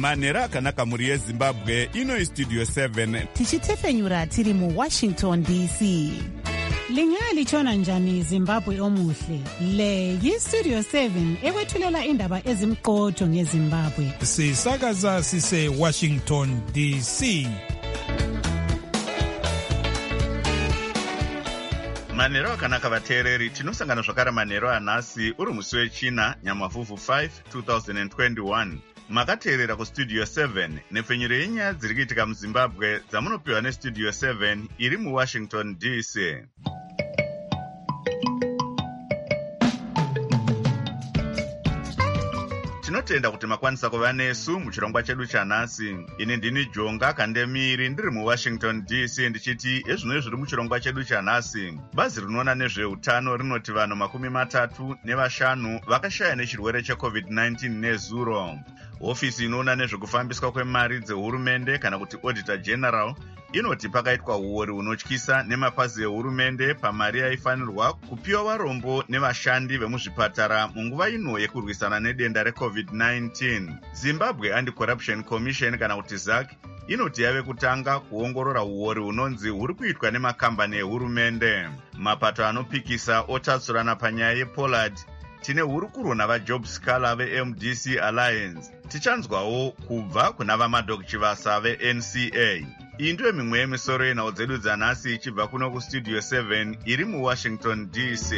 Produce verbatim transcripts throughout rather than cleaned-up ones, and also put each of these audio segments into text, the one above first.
manhero akanaka mhuri yezimbabwe. Ino istudio seven tichitefenyura tiri muwashington D C. Lingalitshona njani Zimbabwe omuhle? Le yistudio seven ekwethulela indaba ezimqotho ngeZimbabwe. Sisakaza sise Washington D C. manhero akanaka vateereri, tinosangana zvakare manhero anhasi uri musi wechina nyamavhuvhu five twenty twenty-one. Makateerera kustudio seven nepfenyuro yenyaya dziri kuitika muzimbabwe dzamunopiwa nestudio seven iri muwashington D C. Tinotenda kuti makwanisa kuva nesu muchirongwa chedu chanhasi. Ini ndini Jonga Kandemiri ndiri muwashington D C ndichiti ezvino zviri muchirongwa chedu chanhasi. Bazi rinoona nezveutano rinoti vanhu makumi matatu nevashanu vakashaya nechirwere checovid nineteen nezuro. Ofisi inoona nezvekufambiswa kwemari dzehurumende kana kuti Auditor General inoti pakaitwa uori hunotyisa nemapazi ehurumende pamari yaifanirwa kupiwa varombo nevashandi vemuzvipatara munguva ino yekurwisana nedenda recovid nineteen. Zimbabwe Anti-Corruption Commission kana kuti Z A C inoti yave kutanga kuongorora uori hunonzi huri kuitwa nemakambani ehurumende. Mapato anopikisa otatsurana panyaya yePollard. Tine hurukuro navaJob Scala ve-M D C Alliance. Tichanzwawo kubva kuna vaMadok Chivasa ve-N C A. Iyi ndiyo mimwe yemisoro yenhau dzedu dzanhasi ichibva kuno kustudio seven iri muwashington D C.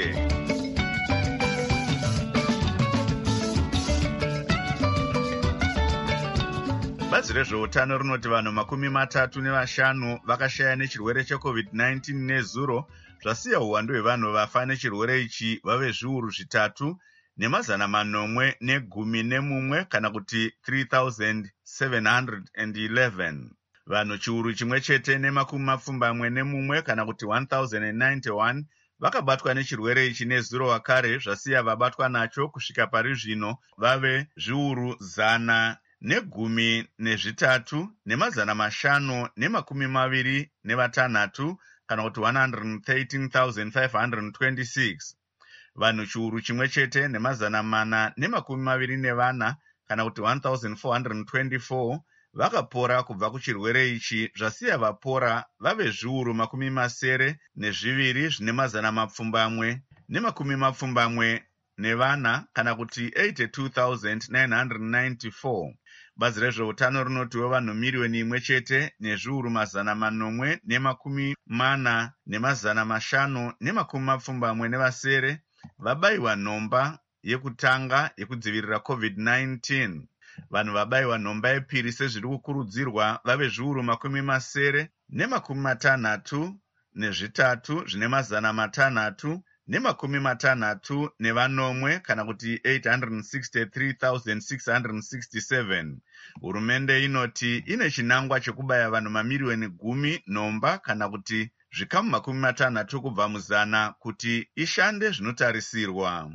Bazi rezveutano rinoti vanhu makumi matatu nevashanu vakashaya nechirwere checovid nineteen nezuro, zvasiya uwandu hwevanhu vafa nechirwere ichi vave zviuru zvitatu nemazana manomwe negumi nemumwe kana kuti three thousand seven hundred eleven. Vanhu chiuru chimwe chete nemakumi mapfumbamwe nemumwe kana kuti one thousand ninety-one vakabatwa nechirwere ichi nezuro wakare, zvasiya vabatwa nacho kusvika pari zvino vave zviuru zana negumi nezvitatu nemazana mashanu nemakumi maviri nevatanhatu kana kuti one hundred thirteen thousand five hundred twenty-six. Vanhu chiuru chimwe chete nemazana mana nemakumi maviri nevana kana kuti one thousand four hundred twenty-four vakapora kubva kuchirwere ichi, zvasiya vapora vave zviuru makumi masere nezviviri zvine mazana mapfumbamwe nemakumi mapfumbamwe nevana kana kuti eighty-two thousand nine hundred ninety-four. Bazi rezveutano rinotiwo vanhu miriyoni imwe chete nezviuru mazana manomwe nemakumi mana nemazana mashanu nemakumi mapfumbamwe nevasere vabayiwa nhomba yekutanga yekudzivirira covid nineteen. Vanhu vabayiwa nhomba yepiri sezviri kukurudzirwa vave zviuru makumi masere nemakumi matanhatu nezvitatu zvine mazana matanhatu nemakumi matanhatu nevanomwe kana kuti eight hundred sixty-three thousand six hundred sixty-seven. Hurumende inoti ine chinangwa chekubaya vanhu mamiriyoni gumi nhomba kana kuti zvikamu makumi matanhatu kubva muzana kuti ishande zvinotarisirwa.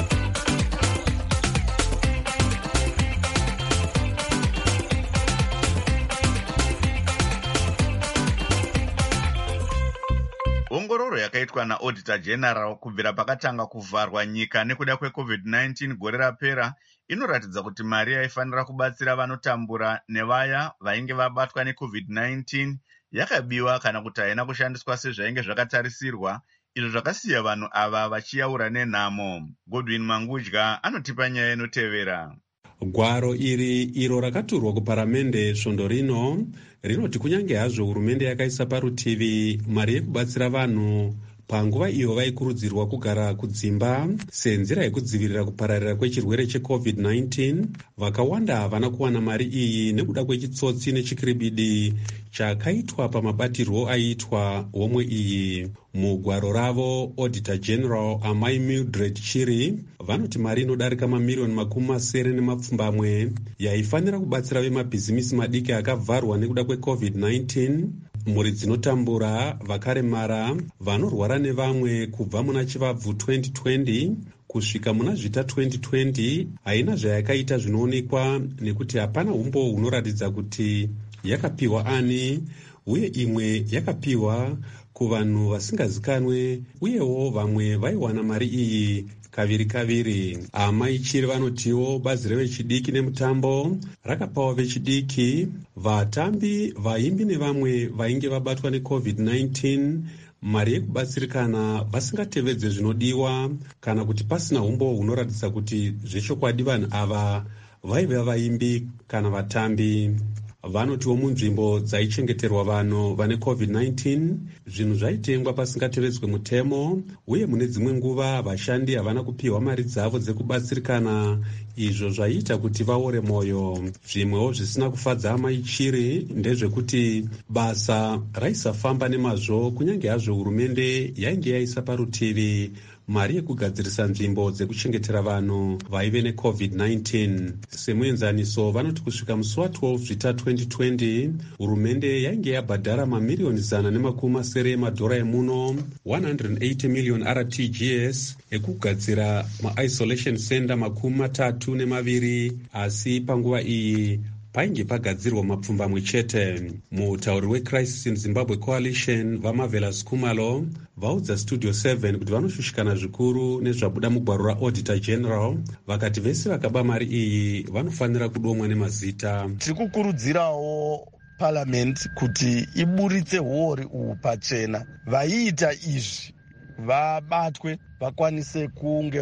Ongororo yakaitwa naAuditor General kubvira pakatanga kuvharwa nyika nekuda kwecovid nineteen gore rapera inoratidza kuti mari yaifanira kubatsira vanotambura nevaya vainge vabatwa necovid nineteen yakabiwa kana kuti haina kushandiswa sezvainge zvakatarisirwa, izvo zvakasiya vanhu ava vachiyaura nenhamo. Godwin Mangudya anotipa nyaya inotevera. Gwaro iri iro rakaturwa kuparamende svondo rino rinoti kunyange hazvo hurumende yakaisa parutivi mari yekubatsira vanhu panguva iyo vaikurudzirwa kugara kudzimba senzira yekudzivirira kupararira kwechirwere checovid nineteen, vakawanda havana kuwana mari iyi nekuda kwechitsotsi nechikiribidi chakaitwa pamabatirwo aiitwa homwe iyi. Mugwaro ravo Auditor General Amai Mildred Chiri vanoti mari inodarika mamiriyoni makumi masere nemapfumbamwe yaifanira kubatsira vemabhizimisi madiki akavharwa nekuda kwecovid nineteen, mhuri dzinotambura, vakaremara, vanorwara nevamwe kubva muna chivabvu twenty twenty kusvika muna zvita twenty twenty haina zvayakaita zvinoonekwa nekuti hapana umbo hunoratidza kuti yakapiwa ani, uye imwe yakapiwa kuvanhu vasingazikanwe, uyewo vamwe vaiwana mari iyi kaviri kaviri. Amai Chiri vanotiwo bazi revechidiki nemutambo rakapawo vechidiki, vatambi, vaimbi nevamwe vainge vabatwa necovid nineteen mari yekubatsirikana vasingatevedze zvinodiwa kana kuti pasina umbo hunoratidza kuti zvechokwadi vanhu ava vaiva vaimbi kana vatambi. Vanotiwo munzvimbo dzaichengeterwa vanhu vane covid nineteen zvinhu zvaitengwa pasingatevedzwe mutemo, uye mune dzimwe nguva vashandi havana kupiwa mari dzavo dzekubatsirikana, izvo zvaiita kuti vaore mwoyo. Zvimwewo zvisina kufadza Amai Chiri ndezvekuti basa raisafamba nemazvo, kunyange hazvo hurumende yainge yaisa parutivi mari yekugadzirisa nzvimbo dzekuchengetera vanhu vaive necovid nineteen. Semuenzaniso, vanoti kusvika musi wa12 zvita twenty twenty hurumende yainge yabhadhara mamiriyoni zana nemakumi masere emadhora emuno one hundred eighty million R T G S ekugadzira ma-isolation center makumi matatu nemaviri, asi panguva iyi painge pagadzirwa mapfumbamwe chete. Mutauri weCrisis in Zimbabwe Coalition vaMarvelous Khumalo vaudza Studio seven kuti vanoshushikana zvikuru nezvabuda mugwaro raAuditor General, vakati vese vakaba mari iyi vanofanira kudomwa nemazita. Tiri kukurudzirawo Parliament kuti iburitse huori uhu pachena, vaiita izvi vabatwe, vakwanise kunge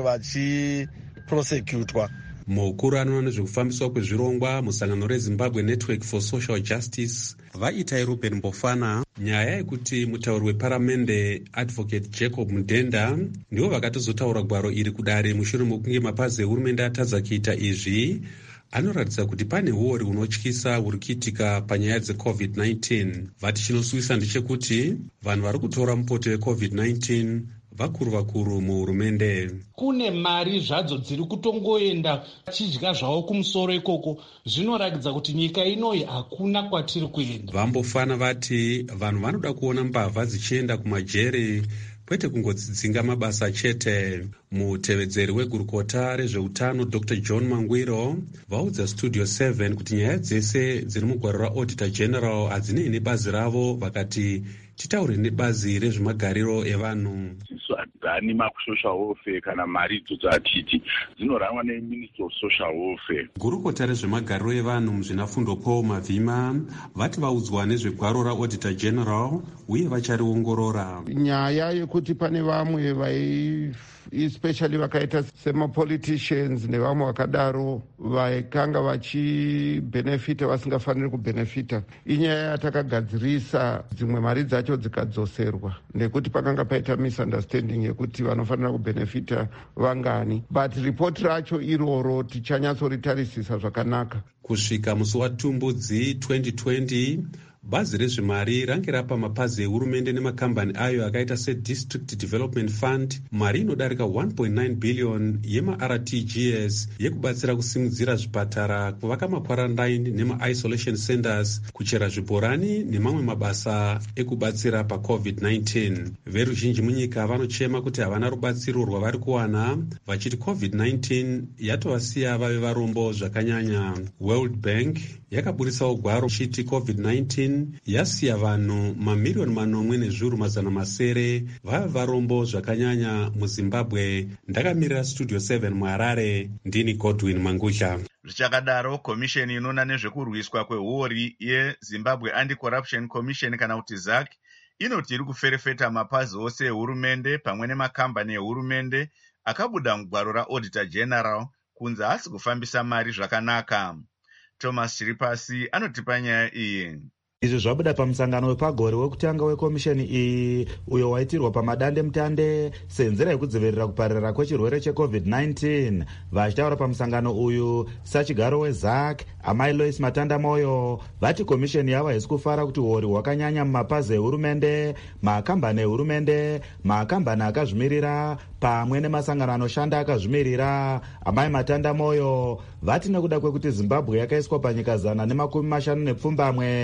vachiprosecutwa. Mukuru anoona nezvekufambiswa kwezvirongwa musangano reZimbabwe Network for Social Justice vaitai Ruben Mbofana nyaya yekuti mutauri weparamende Advocate Jacob Mudenda ndivo vakatozotaura gwaro iri kudare mushure mekunge mapazi ehurumende atadza kuita izvi, anoratidza kuti pane huori hunotyisa huri kuitika panyaya dzecovid nineteen. Vati chinosuvisa ndechekuti vanhu vari kutora mupoto wecovid nineteen vakuru vakuru muhurumende. Kune mari zvadzo dziri kutongoenda chidya zvavo kumusoro ikoko, zvinoratidza kuti nyika inoyi hakuna kwatiri kuenda. Vambofana vati vanhu vanoda kuona mbavha dzichienda kumajere kwete kungodzidzinga mabasa chete. Mutevedzeri wegurukota rezveutano Doctor John Mangwiro vaudza Studio seven kuti nyaya dzese dziri mugwaro raAuditor General hadzinei nebazi ravo, vakati titaure nebazi rezvemagariro evanhu. Hadzani makusocial welfare kana mari idzodzo hatiti, dzinorangwa neMinister of Social Welfare. Gurukota rezvemagariro evanhu muzvinafundo Paul Mavhima vati vaudzwa nezvegwaro raAuditor General uye vachariongorora. Nyaya yekuti pane vamwe vai especially vakaita semapoliticians nevamwe vakadaro vaikanga vachibenefita vasingafaniri kubenefita, inyaya yatakagadzirisa dzimwe mari dzacho dzikadzoserwa nekuti pakanga paita misunderstanding yekuti vanofanira kubenefita vangani, but ripoti racho iroro tichanyatsoritarisisa zvakanaka. Kusvika musi waTumbudzi twenty twenty bazi rezvemari range rapa mapazi ehurumende nemakambani ayo akaita seDistrict Development Fund mari inodarika one point nine billion yema-R T G S yekubatsira kusimudzira zvipatara, kuvaka makwarantine nema-isolation centers, kuchera zvibhorani nemamwe mabasa ekubatsira pacovid nineteen. Veruzhinji munyika vanochema kuti havana rubatsiro rwavari kuwana, vachiti covid nineteen yatovasiya vave varombo zvakanyanya. World Bank yakaburitsawo gwaro chiti covid nineteen yasiya vanhu mamiriyoni manomwe nezviuru mazana masere vave varombo zvakanyanya muZimbabwe. Ndakamirira Studio seven muHarare, ndini Godwin Mangusha. Zvichakadaro, komisheni inoona nezvekurwiswa kwehuori yeZimbabwe Anti-Corruption Commission kana kuti Z A C inoti iri kuferefeta mapazi ose ehurumende pamwe nemakambani ehurumende akabuda mugwaro raAuditor General kunze asi kufambisa mari zvakanaka. Thomas Chiripasi anotipa nyaya iyi. Izvi zvabuda pamusangano wepagore wekutanga wekomisheni iyi uyo waitirwa pamadande mutande senzira yekudzivirira kupararira kwechirwere checovid nineteen. Vachitaura pamusangano uyu sachigaro weZ A C Amai Lois Matanda Moyo vati komisheni yava haisi kufara kuti huori hwakanyanya mumapazi ehurumende, makambani ehurumende, makambani akazvimirira pamwe nemasangano anoshanda akazvimirira. Amai Matanda Moyo vati nekuda kwekuti Zimbabwe yakaiswa panyika zana nemakumi mashanu nepfumbamwe,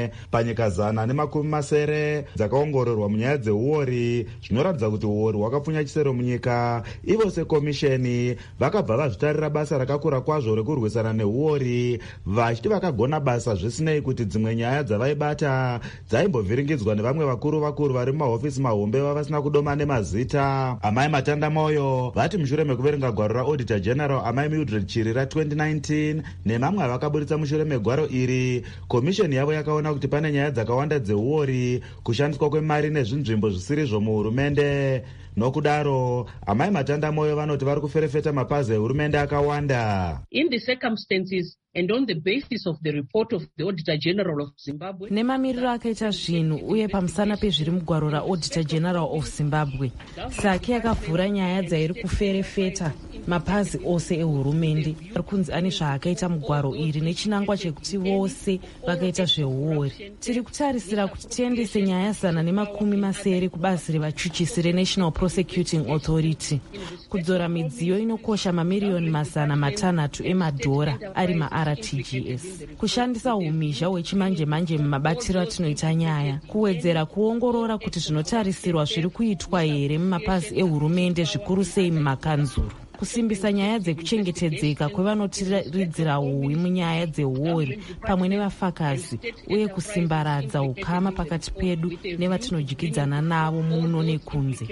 panyika zana nemakumi masere dzakaongororwa munyaya dzeuori zvinoratidza kuti uori hwakapfunya chisero munyika. Ivo sekomisheni vakabva vazvitarira basa rakakura kwazvo rekurwisana neuori, vachiti vakagona basa zvisinei kuti dzimwe nyaya dzavaibata dzaimbovhiringidzwa nevamwe vakuru vakuru vari mumahofisi mahombe vavasina kudoma nemazita. Amai Matanda Moyo vati mushure mekuverenga gwaro raauditor general Amai Mildred Chiri ra-twenty nineteen nemamwe avakaburitsa mushure megwaro iri, komisheni yavo yakaona kuti pane nyaya dzakawanda dzeuori, kushandiswa kwemari nezvinzvimbo zvisiri muhurumende. Nokudaro Amai Matanda Moyo vanoti vari kuferefeta mapazi ehurumende akawanda. In the circumstances and on the basis of the report of the Auditor General of Zimbabwe, nemamiriro akaita zvinhu uye pamusana pezviri mugwaro raAuditor General of Zimbabwe, sake yakavhura nyaya dzairi kuferefeta mapazi ose ehurumende ari kunzi ane zvaakaita mugwaro iri nechinangwa chekuti vose vakaita zveuori. Tiri kutarisira kuti tiendese nyaya zana nemakumi masere kubazi revachuchisi reNational Prosecuting Authority kudzora midziyo inokosha mamiriyoni mazana matanhatu emadhora ari ma-R T G S, kushandisa umhizha hwechimanje-manje mumabatiro atinoita nyaya, kuwedzera kuongorora kuti zvinotarisirwa zviri kuitwa here mumapazi ehurumende zvikuru sei mumakanzuru, kusimbisa nyaya dzekuchengetedzeka kwevanotiridzira uwi munyaya dzeuori pamwe nevafakazi, uye kusimbaradza ukama pakati pedu nevatinodyidzana navo muno nekunze.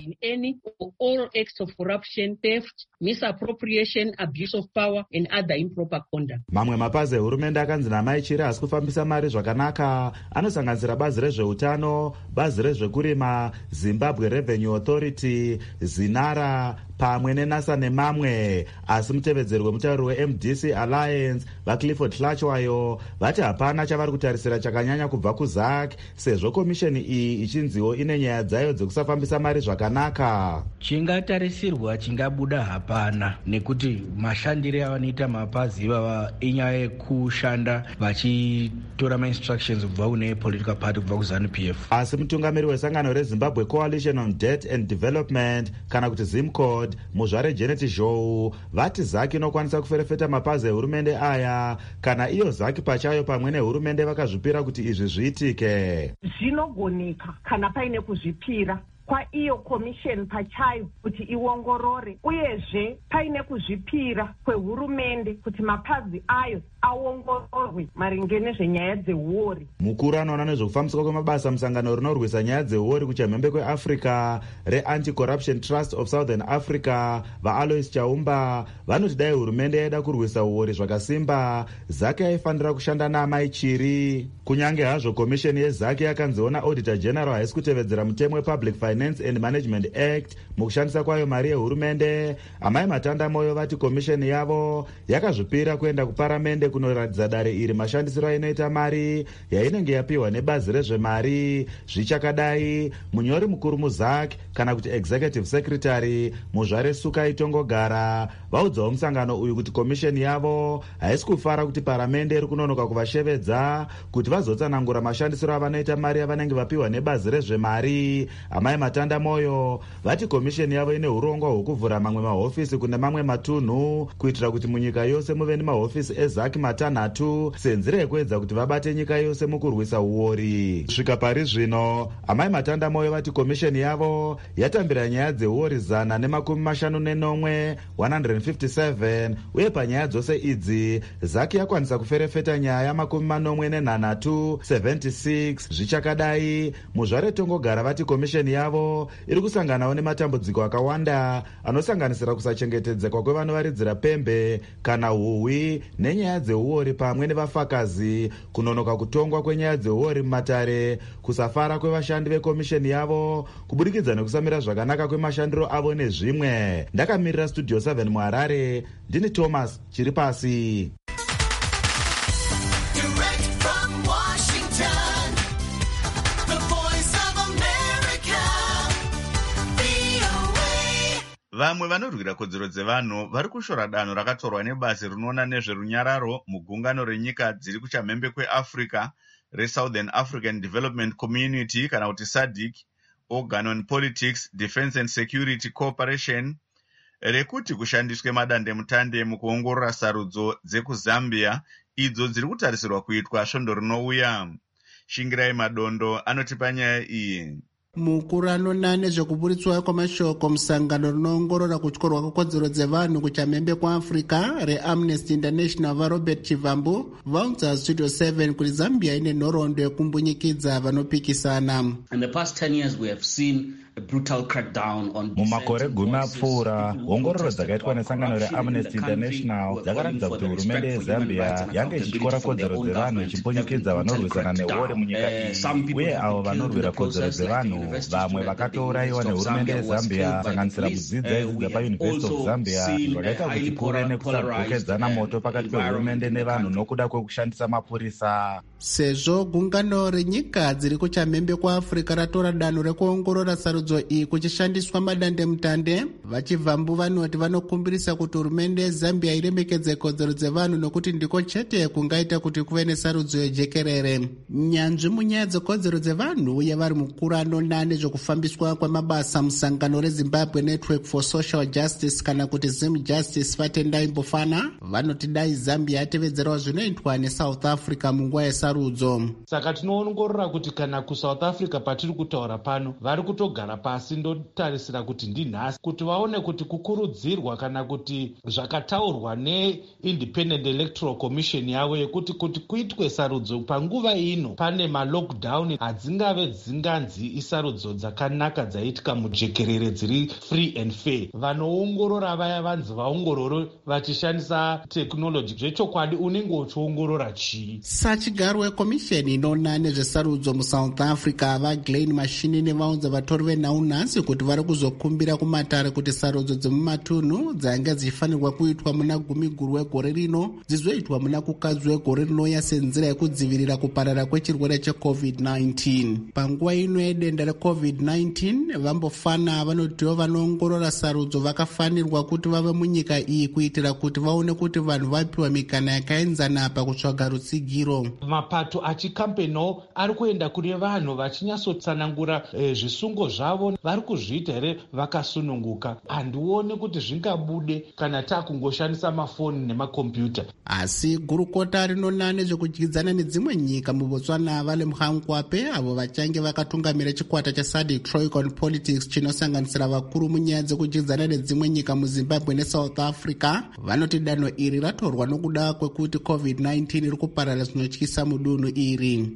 Mamwe mapazi ehurumende akanzi naMai Chiri asi kufambisa mari zvakanaka anosanganisira bazi rezveutano, bazi rezvekurima, Zimbabwe Revenue Authority, Zinara pamwe nenasa nemamwe. Asi mutevedzeri wemutauri we-M D C Alliance vaClifford Hlachwayo vati hapana chavari kutarisira chakanyanya kubva kuZAC, sezvo komisheni iyi ichinziwo ine nyaya dzayo dzekusafambisa mari zvakanaka. Chingatarisirwa chingabuda hapana, nekuti mashandire avanoita mapazi ivava inyaya yekushanda vachitora ma-instructions kubva kune political party kubva kuZANU P F. Asi mutungamiri wesangano reZimbabwe Coalition on Debt and Development kana kuti ZIMCOD muzvare Janet Zhou vati ZAC inokwanisa kuferefeta mapazi ehurumende aya kana iyo ZAC pachayo pamwe nehurumende vakazvipira kuti izvi zviitike. Zvinogoneka kana paine kuzvipira kwa iyo commission pachayo kuti iongorore, uyezve paine kuzvipira kwehurumende kuti mapazi ayo aongororwe maringe nezvenyaya dzeuori. Mukuru anoona nezvekufambiswa kwemabasa musangano rinorwisa nyaya dzeuori kuchamhembe kweAfrica reAnti-Corruption Trust of Southern Africa vaAlois Chaumba vanoti dai hurumende yaida kurwisa uori zvakasimba, ZAC yaifanira kushanda naMai Chiri. Kunyange hazvo komisheni yeZAC yakanziona Auditor General haisi kutevedzera mutemo wePublic Finance and Management Act mukushandisa kwayo mari yehurumende, Amai Matanda Moyo vati komisheni yavo yakazvipira kuenda kuparamende kunoratidza dare iri mashandisiro ainoita mari yainenge yapiwa nebazi rezvemari. Zvichakadai, munyori mukuru muZAC kana kuti Executive Secretary muzvare Sukai Tongogara vaudzawo musangano uyu kuti komisheni yavo haisi kufara kuti paramende iri kunonoka kuvashevedza kuti vazotsanangura mashandisiro avanoita mari avanenge vapiwa nebazi rezvemari. Amai Matanda Moyo vati komisheni yavo ine urongwa hwekuvhura mamwe mahofisi kune mamwe matunhu kuitira kuti munyika yose muve nemahofisi eZAC matanhatu senzira yekuedza kuti vabate nyika yose mukurwisa uori. Svika pari zvino Amai Matanda Moyo vati komisheni yavo yatambira nyaya dzeuori zana nemakumi mashanu nenomwe one hundred fifty-seven, uye panyaya dzose idzi ZAC yakwanisa kuferefeta nyaya makumi manomwe nenhanhatu seventy-six. Zvichakadai, muzvare Tongogara vati komisheni yavo iri kusanganawo nematambudziko akawanda anosanganisira kusachengetedzeka kwevanovaridzira pembe kana huhwi nenyaya dzeuori pamwe nevafakazi, kunonoka kutongwa kwenyaya dzeuori mumatare, kusafara kwevashandi vekomisheni yavo kubudikidza nekusamira zvakanaka kwemashandiro avo nezvimwe. Ndakamirira Studio seven muHarare, ndini Thomas Chiripasi. Vamwe vanorwira kodzero dzevanhu vari kushora danho rakatorwa nebazi rinoona nezverunyararo mugungano renyika dziri kuchamhembe kweAfrica reSouthern African Development Community kana kuti SADC, Organ on Politics, Defence and Security Cooperation, rekuti kushandiswe madandemutande mukuongorora sarudzo dzekuZambia idzo dziri kutarisirwa kuitwa svondo rinouya. Shingirai Madondo anotipa nyaya iyi. Mukuru anoona nezvekuburitswa kwamashoko musangano rinoongorora kutyorwa kwekodzero dzevanhu kuchamhembe kwaafrica reamnesty international varobert chivambu vaudza studio seven kuti Zambia ine nhoroondo yekumbunyikidza vanopikisana. mumakore gumi apfuura ongororo dzakaitwa nesangano reamnesty international dzakaratidza kuti hurumende yezambia yange ichityora kodzero dzevanhu ichipunyikidza vanorwisana neore munyika iyi, uye avo vanorwira kodzero dzevanhu vamwe vakatourayiwa nehurumende yezambia kusanganisira mudzidzi aidzidza pauniversity of zambia, zvakaita kuti kuve nekusagokedzana moto pakati pehurumende nevanhu nokuda kwekushandisa mapurisa. Sezvo gungano renyika dziri kuchamhembe kwaafrica ratora danho rekuongorora sarudzo iyi kuchishandiswa madandemutande, vachivambu vanoti vanokumbirisa kuti hurumende yezambia iremekedze kodzero dzevanhu nokuti ndiko chete kungaita kuti kuve nesarudzo yejekerere. Nyanzvi munyaya dzekodzero dzevanhu uye vari mukuru anoona nezvekufambiswa kwamabasa musangano rezimbabwe network for social justice kana kuti zim justice vatendai mbofana vanoti dai Zambia yatevedzerawo zvinoitwa nesouth africa munguva yesarudzo. Saka tinoongorora kuti kana kusouth africa patiri kutaura pano vari kutogara pasi ndotarisira kuti ndinhasi kuti vaone kuti kukurudzirwa kana kuti zvakataurwa neindependent electoral commission yavo yekuti kuti kuitwe sarudzo panguva ino pane malockdown hadzingave dzinganzi isarudzo dzakanaka dzaitika mujekerere dziri free and fair. Vanoongorora vaya vanzi vaongororo vachishandisa technology, zvechokwadi unenge uchiongorora chii. Sachigaro wekomisheni inoona nezvesarudzo musouth africa vaglain mashini nevaunza vatori venhaunhasi kuti vari kuzokumbira kumatare kuti sarudzo dzemumatunhu dzanga dzichifanirwa kuitwa muna gumi guru wegore rino dzizoitwa muna kukadzi wegore rinouya senzira yekudzivirira kuparara kwechirwere checovid nineteen. Panguva ino yedenda recovid nineteen vambofana vanotiwo vanoongorora sarudzo vakafanirwa kuti vave munyika iyi kuitira kuti vaone kuti vanhu vapiwa mikana yakaenzana pakutsvaga rutsigiro. Mapato achikampeniwo ari kuenda kune vanhu vachinyatsotsanangura e, zvisungo zvavo vari kuzviita here vakasununguka. Handione kuti zvingabude kana takungoshandisa mafoni nemakombiyuta. Asi gurukota rinoona nezvekudyidzana nedzimwe nyika mubotswana vale muhangwape avo vachange vakatungamira chikwata chesadc troika on politics chinosanganisira vakuru munyaya dzekudyidzana nedzimwe nyika muzimbabwe nesouth africa vanoti danho iri ratorwa nokuda kwekuti covid nineteen iri kuparara zvinotyisa mudunhu iri.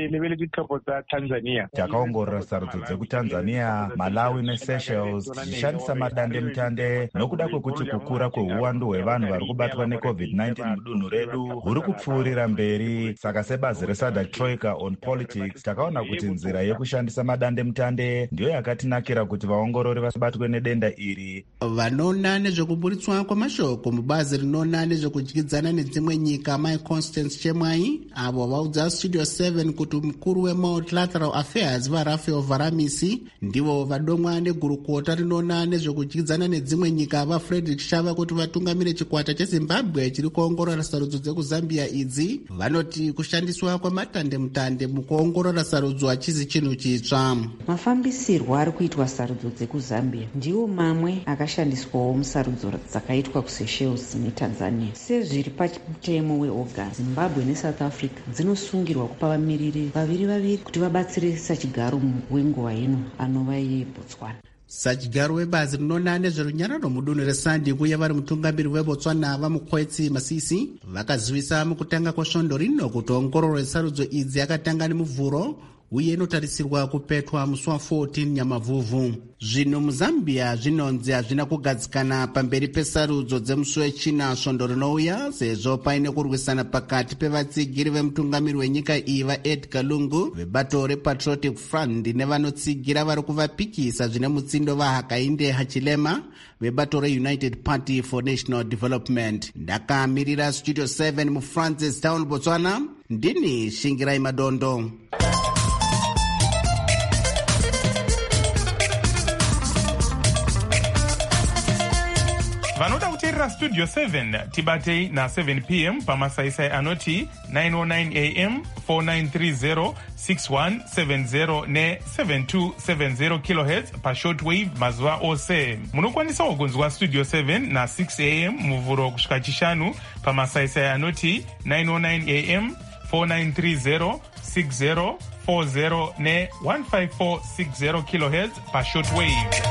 Takaongorora sarudzo dzekutanzania, malawi neseychelles tichishandisa madandemutande nokuda kwekuti kukura kweuwandu hwevanhu vari kubatwa necovid nineteen mudunhu redu huri kupfuurira mberi. Saka sebazi resadc troika on politics takaona kuti nzira yekushandisa madandemutande ndiyo yakatinakira kuti vaongorori vasabatwe nedenda iri. Vanoona nezvekuburitswa kwamashoko mubazi rinoona nezvekudyidzana nedzimwe nyika mai Constance Chemwai avo vaudza studio seven kuti mukuru wemultilateral affairs vaRafael Varamisi ndivo vadomwa negurukota rinoona nezvekudyidzana nedzimwe nyika vaFrederick Shava kuti vatungamire chikwata cheZimbabwe chiri kuongorora sarudzo dzekuzambia idzi. Vanoti kushandiswa kwamatandemutande mukuongorora sarudzo hachizi chinhu chitsva. Mafambisirwo ari kuitwa sarudzo dzekuzambia ndiwo mamwe akashandiswawo musarudzo dzakaitwa kuSeychelles neTanzania. Sezviri pamutemo weOGA, Zimbabwe neSouth Africa dzinosungirwa kupa vamiriri vaviri vaviri kuti vabatsire sachigaro wenguva ino anova yeBotswana. Sachigaro webazi rinoona nezverunyararo mudunhu resandi uye vari mutungamiri webotswana vamukwetsi Masisi vakazivisa mukutanga kwesvondo rino kuti ongororo yesarudzo idzi yakatanga nemuvhuro uye inotarisirwa kupetwa musi wa fourteen Nyamavhuvhu. Zvino muZambia zvinonzi hazvina kugadzikana pamberi pesarudzo dzemusi wechina svondo rinouya sezvo paine kurwisana pakati pevatsigiri vemutungamiri wenyika iyi vaEdgar Lungu vebato rePatriotic Front nevanotsigira vari kuvapikisa zvine mutsindo vaHakainde Hichilema vebato reUnited Party for National Development. Ndakamirira studio seven muFrancis Town, Botswana, ndini Shingirai Madondo. vanoda kuteerera studio seven tibatei na seven p m pamasaisai anoti nine oh nine a m four nine three zero six one seven zero ne seven two seven zero kilohertz pashortwave mazuva ose. Munokwanisawo kunzwa studio seven na six a m muvhuro kusvika chishanu pamasaisai anoti nine oh nine a m four nine three zero six zero four zero ne one five four six zero kilohertz pashortwave.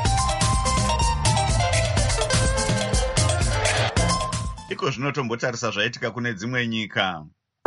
Iko zvinotombotarisa zvaitika kune dzimwe nyika.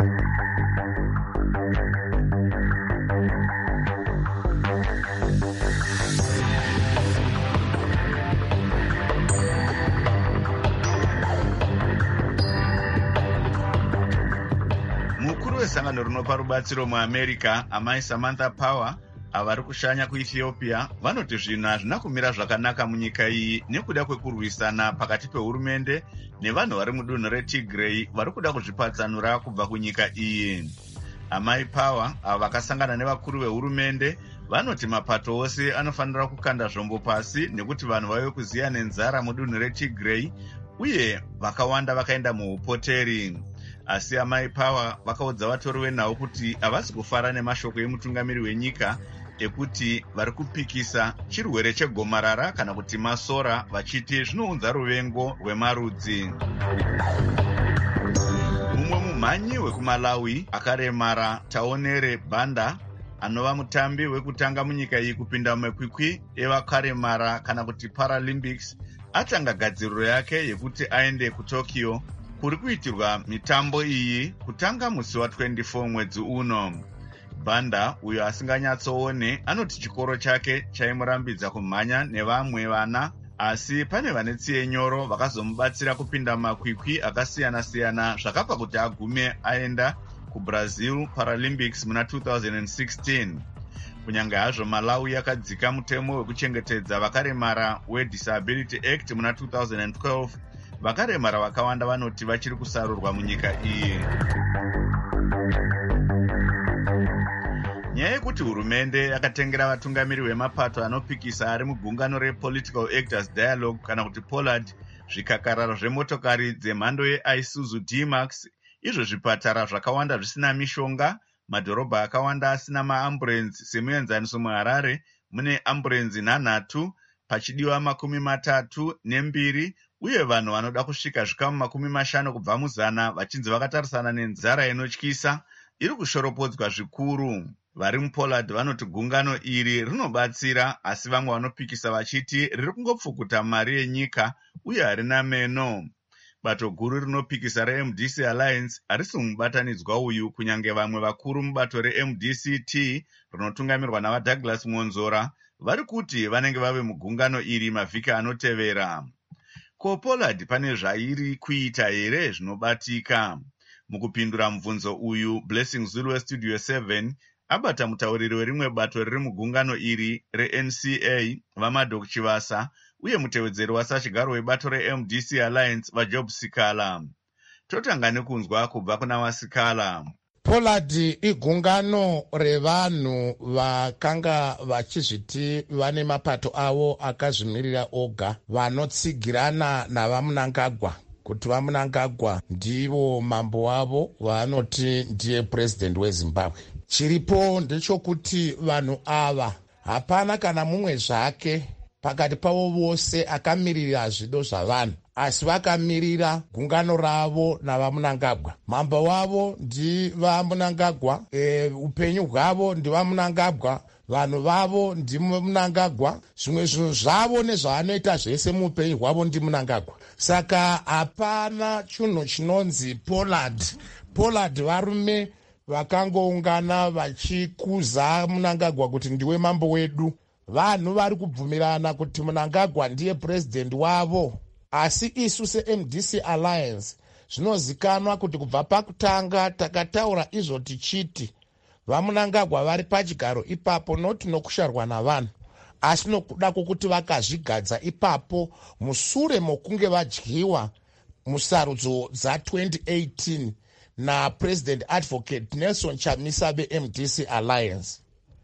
Mukuru wesangano rinopa rubatsiro muAmerica, amai Samantha Power, avari kushanya kuEthiopia, vanoti zvinhu hazvina kumira zvakanaka munyika iyi nekuda kwekurwisana pakati pehurumende nevanhu vari mudunhu reTigray vari kuda kuzvipatsanura kubva kunyika iyi. Amai Power, ava vakasangana nevakuru vehurumende, vanoti mapato ose anofanira kukanda zvombo pasi nekuti vanhu vave kuziya nenzara mudunhu reTigray uye vakawanda vakaenda muupoteri. Asi amai Power vakaudza vatori venhau kuti havasi kufara nemashoko emutungamiri wenyika ekuti vari kupikisa chirwere chegomarara kana kuti masora, vachiti zvinounza ruvengo rwemarudzi. Mumwe mumhanyi wekuMalawi akaremara Taonere Banda, anova mutambi wekutanga munyika iyi kupinda mumakwikwi evakaremara kana kuti Paralympics, atanga gadziriro yake yekuti aende kuTokyo kuri kuitirwa mitambo iyi kutanga musi wa twenty-four mwedzi uno. Banda, uyo asinganyatsoone, anoti chikoro chake chaimurambidza kumhanya nevamwe vana, asi pane vane tsiye nyoro vakazomubatsira kupinda makwikwi akasiyana-siyana zvakapa kuti agume aenda kuBrazil Paralympics muna two thousand sixteen. Kunyange hazvo Malawi yakadzika mutemo wekuchengetedza vakaremara weDisability Act muna two thousand twelve, vakaremara vakawanda vanoti vachiri kusarurwa munyika iyi. Nyaya yekuti hurumende yakatengera vatungamiri vemapato anopikisa ari mugungano rePolitical Actors Dialogue kana kuti Pollard zvikakararo zvemotokari dzemhando yeIsuzu D-Max, izvo zvipatara zvakawanda zvisina mishonga, madhorobha akawanda asina maamburenzi. Semuenzaniso muHarare mune amburenzi nhanhatu pachidiwa makumi matatu nembiri, uye vanhu vanoda kusvika zvikamu makumi mashanu kubva muzana vachinzi vakatarisana nenzara inotyisa iri kushoropodzwa zvikuru. Vari muPollard vanoti gungano iri rinobatsira, asi vamwe vanopikisa vachiti riri kungopfukuta mari yenyika uye harina meno. Bato guru rinopikisa reM D C Alliance harisi mubatanidzwa uyu, kunyange vamwe vakuru mubato reM D C T rinotungamirwa navaDouglas Monzora vari kuti vanenge vave mugungano iri mavhiki anotevera. Ko Pollard pane zvairi kuita here zvinobatika? Mukupindura mubvunzo uyu, Blessing Zulu weStudio seven abata mutauriri werimwe bato riri mugungano iri reN C A vaMadok Chivasa uye mutevedzeri wasachigaro webato reM D C Alliance vaJob Sikala. Totanga nekunzwa kubva kuna waSikala. Pollard igungano revanhu vakanga vachizviti vane mapato avo akazvimirira oga, vanotsigirana navaMnangagwa kuti vaMnangagwa ndivo mambo wavo, vanoti ndiye president weZimbabwe. Chiripo ndechokuti vanhu ava hapana kana mumwe zvake pakati pavo vose akamirira zvido zvavanhu, asi vakamirira gungano ravo navaMnangagwa. Mambo wavo ndivaMnangagwa, e, upenyu hwavo ndivaMnangagwa, vanhu vavo ndiMnangagwa, zvimwe zvinhu zvavo nezvaanoita zvese muupenyu hwavo ndiMnangagwa. Saka hapana chinhu chinonzi Pollard. Pollard varume vakangoungana vachikuza Mnangagwa kuti ndiwe mambo wedu. Vanhu vari kubvumirana kuti Mnangagwa ndiye president wavo, asi isu seM D C Alliance zvinozikanwa kuti kubva pakutanga takataura izvo tichiti vaMnangagwa vari pachigaro ipapo, noti nokusharwa navanhu, asi nokuda kwokuti vakazvigadza ipapo musure mokunge vadyiwa musarudzo dza twenty eighteen naPresident Advocate Nelson Chamisa veM D C Alliance.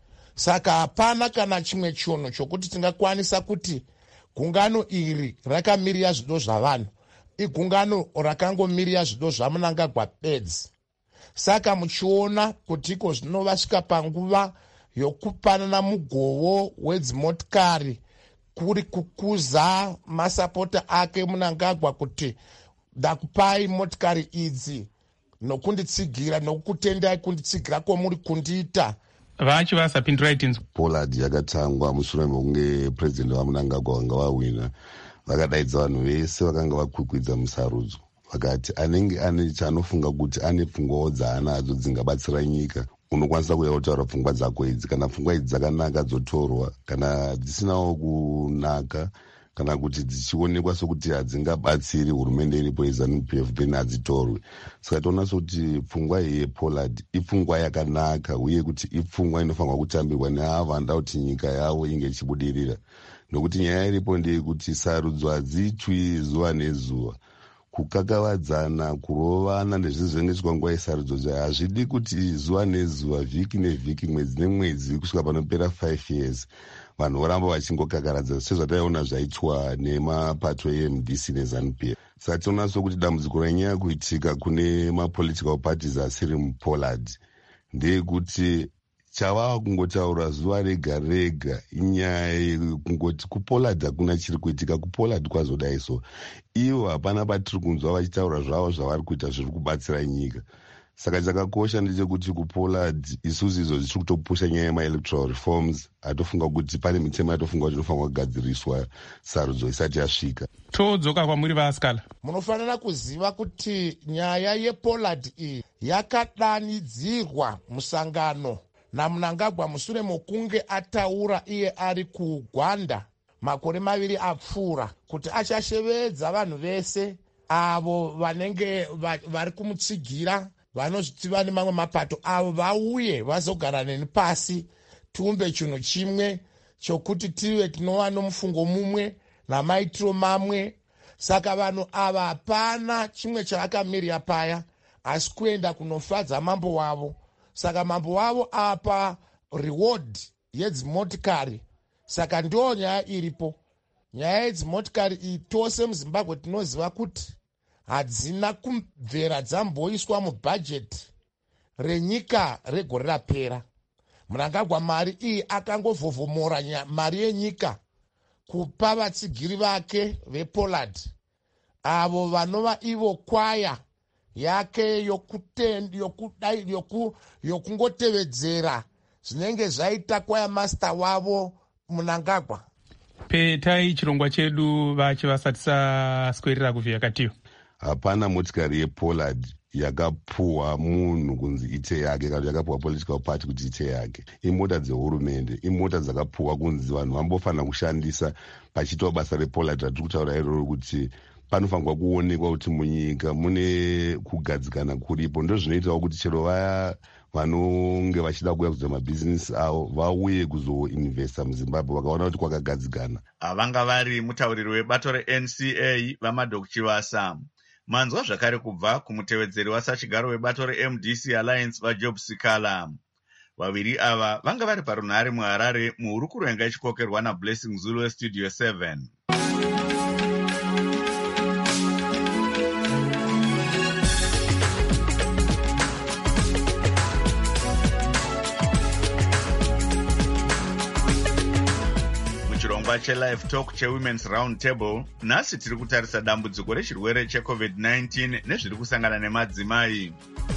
Saka hapana kana chimwe chinhu chokuti tingakwanisa kuti gungano iri rakamirira zvido zvavanhu. Igungano rakangomirira zvido zvaMnangagwa bedzi. Saka muchiona kuti iko zvino vasvika panguva yokupanana mugovo wedzimotikari kuri kukuza masapota ake Mnangagwa kuti ndakupai motikari idzi nokunditsigira nokutendai kunditsigira kwomuri kundiita. vachi vasapindura itinzwa. Pollard yakatangwa mushure mekunge purezidendi vamunangagwa vanga vawina, vakadaidza vanhu vese vakanga vakwikwidza musarudzo, vakati anenge ane chaanofunga kuti ane pfungwawo dzaanadzo dzingabatsira nyika, unokwanisa kuuya kutaura pfungwa dzako idzi. Kana pfungwa idzi dzakanaka dzotorwa, kana dzisinawo kunaka kana kuti dzichionekwa sokuti hadzingabatsiri hurumende iripo yeZANU P F then hadzitorwe. Saka toona sokuti pfungwa iyi yePollard ipfungwa yakanaka, uye kuti ipfungwa inofanirwa kutambirwa neava vanoda kuti nyika yavo inge ichibudirira. Nokuti nyaya iripo ndeyekuti sarudzo hadziitwi zuva nezuva. Kukakavadzana, kurovana ndezvinhu zvinenge zvichiitwa nguva yesarudzo zvayo hazvidi kuti zuva nezuva, vhiki nevhiki, mwedzi nemwedzi kusvika panopera five years vanhu voramba vachingokakaradza sezvataiona zvaitwa nemapato eM D C neZANU P F. Saka tinoona sokuti dambudziko renyaya kuitika kune mapolitical parties asiri muPollard ndeyekuti chava kungotaura zuva rega rega inyaya yekungoti kuPollard hakuna chiri kuitika, kuPollard kwazodai so. Ivo hapana patiri kunzwa vachitaura zvavo zvavari kuita zviri kubatsira nyika. Saka chakakosha ndechekuti kuPollard isusu izvo zvichiri kutopusha nyaya yemaelectoral reforms, atofunga kuti pane mitemo yatofunga kuti inofanirwa kugadziriswa sarudzo isati yasvika. Todzoka kwamuri vaskala. Munofanira kuziva kuti nyaya yePollard iyi yakadanidzirwa musangano naMnangagwa mushure mokunge ataura iye ari kugwanda makore maviri apfuura kuti achashevedza vanhu vese avo vanenge vari kumutsigira, vanozvitiva nemamwe mapato avo vauye vazogara neni pasi tiumbe chinhu chimwe chokuti tive tinova nomufungo mumwe namaitiro mamwe. Saka vanhu ava hapana chimwe chavakamirira paya asi kuenda kunofadza mambo wavo. Saka mambo wavo apa reward yedzimotikari. Saka ndio nyaya iripo. Nyaya yedzimotikari iyi tose muZimbabwe tinoziva kuti hadzina kubvera dzamboiswa mubhajeti renyika regore rapera. Mnangagwa mari iyi akangovhovomora mari yenyika kupa vatsigiri vake vePollard, avo vanova ivo kwaya yake yokungotevedzera zvinenge zvaita kwaya master wavo Mnangagwa. Petai chirongwa chedu vachi vasati saswerera kuvhiyakatiyo. Hapana motikari yePollard yakapuwa munhu kunzi ite yake kana yakapuwa political party kuti ite yake. Imota dzehurumende, imota dzakapuwa kunzi vanhu vambofanira kushandisa pachiitwa basa rePollard. Ratiri kutaura iroro kuti panofanirwa kuonekwa kuti munyika mune kugadzikana kuripo. Ndo zvinoitawo kuti chero vaya vanonge vachida kuuya kudza mabhizinesi avo vauye kuzoinvesta muZimbabwe vakaona kuti kwakagadzikana. Vanga vari mutauriri webato reN C A vaMadok Chivasa. Manzwa zvakare kubva kumutevedzeri wasachigaro webato reM D C Alliance vaJob Sikala. Vaviri ava vanga vari parunhare muHarare muhurukuro yanga ichikokerwa naBlessing Zulu weStudio seven. CheLive Talk cheWomen's Round Table, nhasi tiri kutarisa dambudziko rechirwere cheCovid nineteen nezviri kusangana nemadzimai.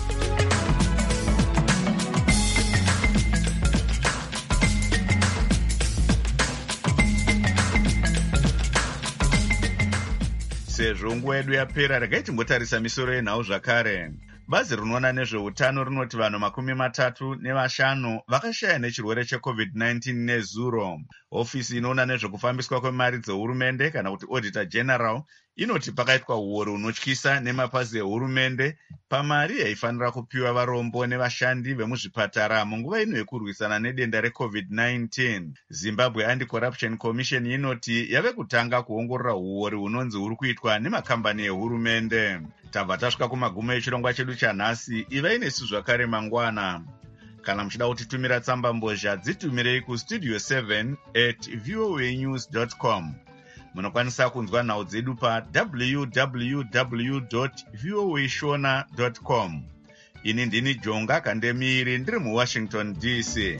Sezvo nguva yedu yapera, regai timbotarisa misoro yenhau zvakare. Bazi rinoona nezveutano rinoti vanhu makumi matatu nevashanu vakashaya nechirwere cheCovid nineteen nezuro. Ofisi inoona nezvekufambiswa kwemari dzehurumende kana kuti Auditor General inoti pakaitwa uori hunotyisa nemapazi ehurumende pamari yaifanira kupiwa varombo nevashandi vemuzvipatara munguva ino yekurwisana nedenda reCovid nineteen. Zimbabwe Anti-Corruption Commission inoti yave kutanga kuongorora uori hunonzi huri kuitwa nemakambani ehurumende. Tabva tasvika kumagumo echirongwa chedu chanhasi. Ivai nesu zvakare mangwana. Kana muchida kutitumira tsamba mbozha dzitumirei kustudio seven at voanews dot com. Munokwanisa kunzwa nhau dzedu pa w w w dot voashona dot com. Ini ndini Jonga Kandemiri ndiri muWashington D C.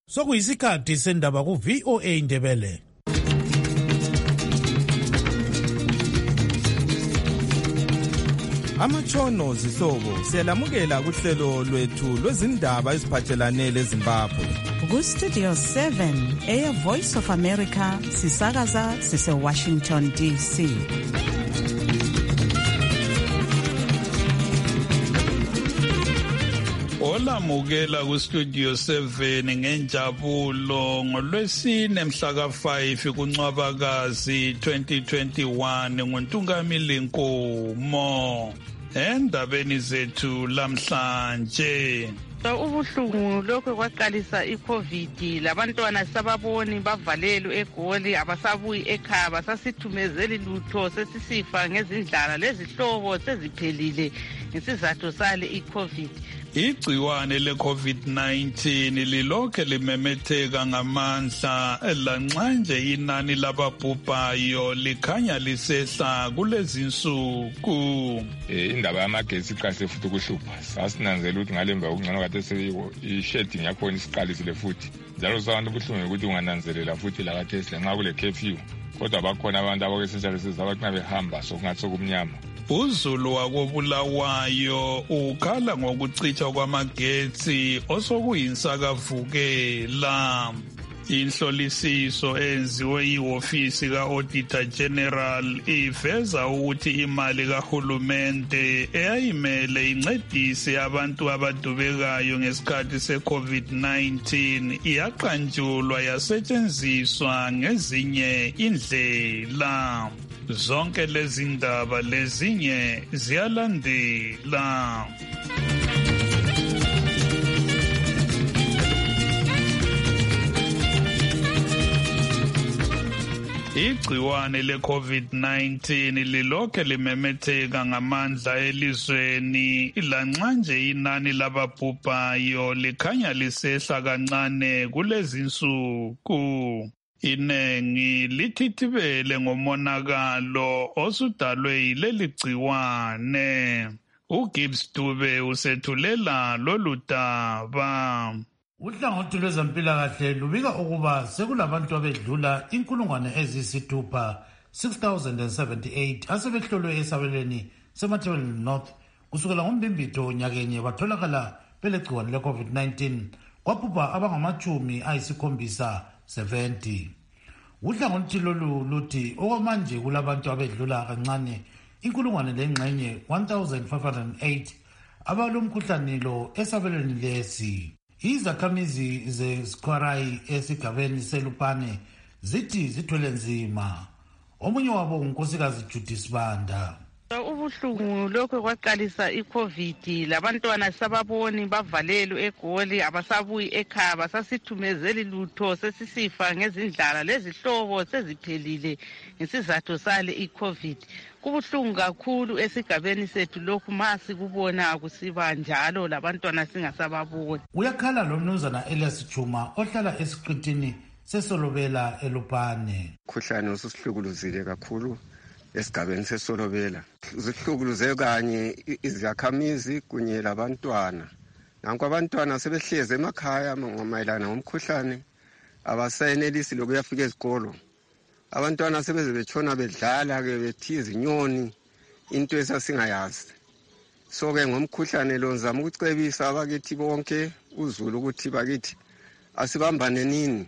Sokuyisikhathi sendaba ku V O A Ndebele. Amatshono zihlobo siyalamukela kuhlelo lwethu lwezindaba eziphathelane leZimbabwe. Ku Studio seven Air Voice of America sisakaza sise Washington D C. Olamukela ku Studio seven ngenjabulo ngolwesine mhla ka five kuNcwabakazi twenty twenty-one ngoNtungamili Nkomo. Endabeni zethu lamhlanje ubuhlungu lokho kwaqalisa iCovid labantwana sababoni bavalelwe eGoli abasabuyi ekhaya basasithumezeli lutho sesisifa ngezindlala lezihlobo seziphelile ngesizathu sale iCovid. Igciwane le-COVID nineteen lilokhe limemetheka ngamandla lanxanje inani lababhubhayo likhanya lisehla kulezi nsuku. Indaba yamagetsi iqalise futhi ukuhlupha. Sasinanzela ukuthi ngalemva okungcono kade i-shedding yakhona isiqalisile futhi. Njalo sabantu buhlungu ukuthi ungananzelela futhi la kade nxa kule curfew. Kodwa bakhona abantu abakesentshalo sezabathi nxa behamba sokungathi sokumnyama. Uzulu wakobulawayo ukhala ngokucitshwa kwamagetsi osokuyinsakavukela. Inhlolisiso enziwe ihofisi ka-Auditor General iveza ukuthi imali kahulumende eyayimele incedise abantu abadubekayo ngesikhathi se-COVID nineteen iyaqanjulwa yasetshenziswa ngezinye indlela. Zonke lezi ndaba lezinye ziyalandela. Igciwane le-COVID nineteen lilokhe limemetheka ngamandla elizweni lanxanje inani lababhubhayo likhanya lisehla kancane kulezi nsuku. Inengi lithithibele ngomonakalo osudalwe yileli gciwane. uGibbs Dube usethulela lolu daba. Uhlangothi lwezempilakahle lubika ukuba sekulabantu abedlula inkulungwane eziyisithupha six thousand seventy-eight asebehlolwe esabelweni seMatabeleland North kusukela ngombimbitho nyakenye batholakala belegciwane le-COVID nineteen kwabhubha abangamachumi ayisikhombisa seventy. Uhlangothi lolu luthi okwamanje kulabantu abedlula kancane inkulungwane lengxenye one thousand five hundred eight abalomkhuhlane lo esabelweni lesi. Izakhamizi zeSquarai esigabeni seLupane zithi zithwele nzima. Omunye wabo unkosikazi Judy Sibanda. Ubuhlungu lokho kwaqalisa iCovid labantwana sababoni bavalelwe eGoli abasabuyi ekhaya basasithumezeli lutho sesisifa ngezindlala lezihlobo seziphelile ngesizathu sale iCovid. Kubuhlungu kakhulu esigabeni sethu lokhu masi kubona akusiba njalo labantwana singasababoni. Uyakhala lo mnumzana Elias Chuma ohlala esiqithini seSolobela eLupane. Umkhuhlane ususihlukuluzile kakhulu esigabeni seSolobela. Zihlukuluze kanye izakhamizi kunye labantwana. Nanku abantwana sebehleze emakhaya ngomayelana ngomkhuhlane abasayenelisi lokuyafika ezikolo. Abantwana sebeze betshona bedlala ke bethiza inyoni into esasingayazi. So ke ngomkhuhlane lo nzama ukucebisa abakithi bonke uZulu ukuthi bakithi asibambane nini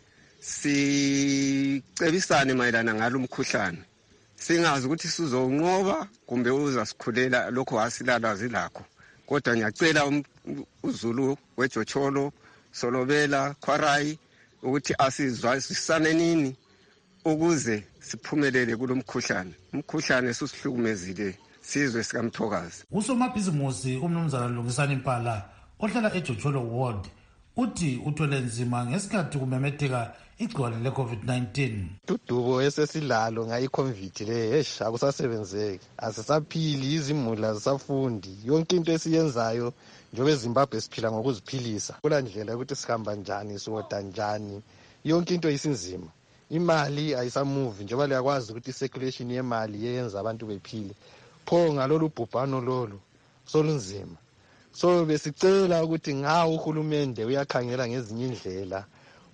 sicebisane mayelana ngalo mkhuhlane. Singazi ukuthi sizonqoba kumbe uzasikhulela lokho asilala zilakho. Kodwa ngiyacela uZulu weJocholo, Solobela, Khwarai ukuthi asizwisane nini ukuze siphumelele kulomkhuhlane. Umkhuhlane susihlukumezile sizwe sikaMthokazi. Usomabhizimusi umnumzana Lungisani Mpala ohlala eJocholo ward uthi uthwele nzima ngesikhathi kumemetheka igciwane le-COVID nineteen. Udubo esesilalo ngayi-COVID le eish akusasebenzeki. Asisaphili, izimula zisafundi. Yonke into esiyenzayo njengoba eZimbabwe siphila ngokuziphilisa. Kula ndlela ukuthi sihamba njani, siwoda njani. Yonke into isinzima. Imali ayisamuvi njengoba liyakwazi ukuthi i-circulation yemali yenza abantu bephile. Pho ngalolu bhubhano lolu solunzima. So besicela ukuthi ngawo uhulumende uyakhangela ngezinye indlela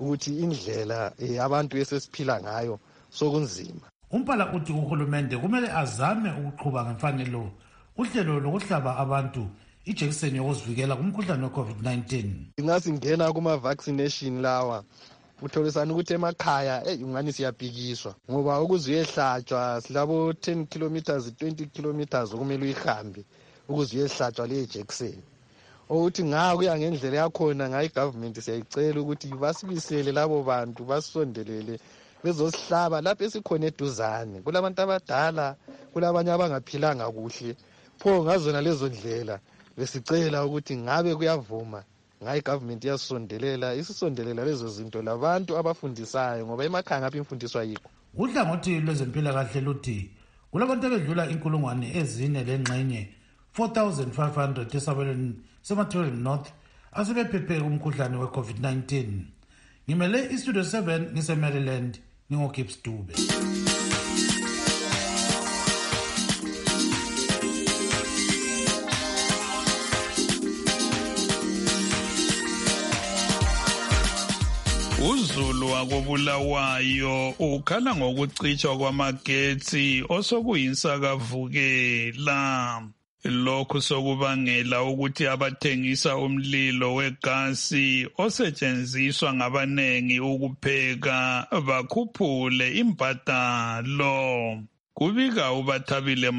ukuthi indlela eh, abantu esesiphila ngayo sokunzima. Umpala uthi uhulumende kumele azame ukuqhuba ngemfanelo uhlelo lokuhlaba abantu ijekiseni yokuzivikela kumkhuhlane we-COVID nineteen. Ingasingena kuma-vaccination lawa utholisana ukuthi emakhaya eh ungani siyabhikiswa ngoba ukuze uyehlatshwa silabo ten kilometers twenty kilometers okumele uyihambe ukuze uyehlatshwa le jekiseni. Ukuthi nga kuya ngendlela yakhona ngayi government siyayicela ukuthi basibisele labo bantu basondelele bezosihlaba lapho esikhona eduzane. Kulabantu abadala, kulabanye abangaphilanga kuhle. Pho ngazona lezo ndlela besicela ukuthi ngabe kuyavuma ngayi government yasondelela isisondelela lezo zinto labantu abafundisayo ngoba emakhaya ngapha imfundiswa yikho. Uhlangothi lwezempilakahle luthi kulabantu abedlula inkulungwane ezine lengxenye four thousand five hundred esabelweni seMathileni North asebephephe umkhuhlane we-COVID nineteen. Ngimele istudio seven ngise-Maryland ngingoKips Dube. uZulu wakobulawayo ukhala ngokucitshwa kwamagetsi osokuyinsakavukela. Lokhu sokubangela ukuthi abathengisa umlilo wegasi osetshenziswa ngabanengi ukupheka bakhuphule imbadalo. Kubika uBathabile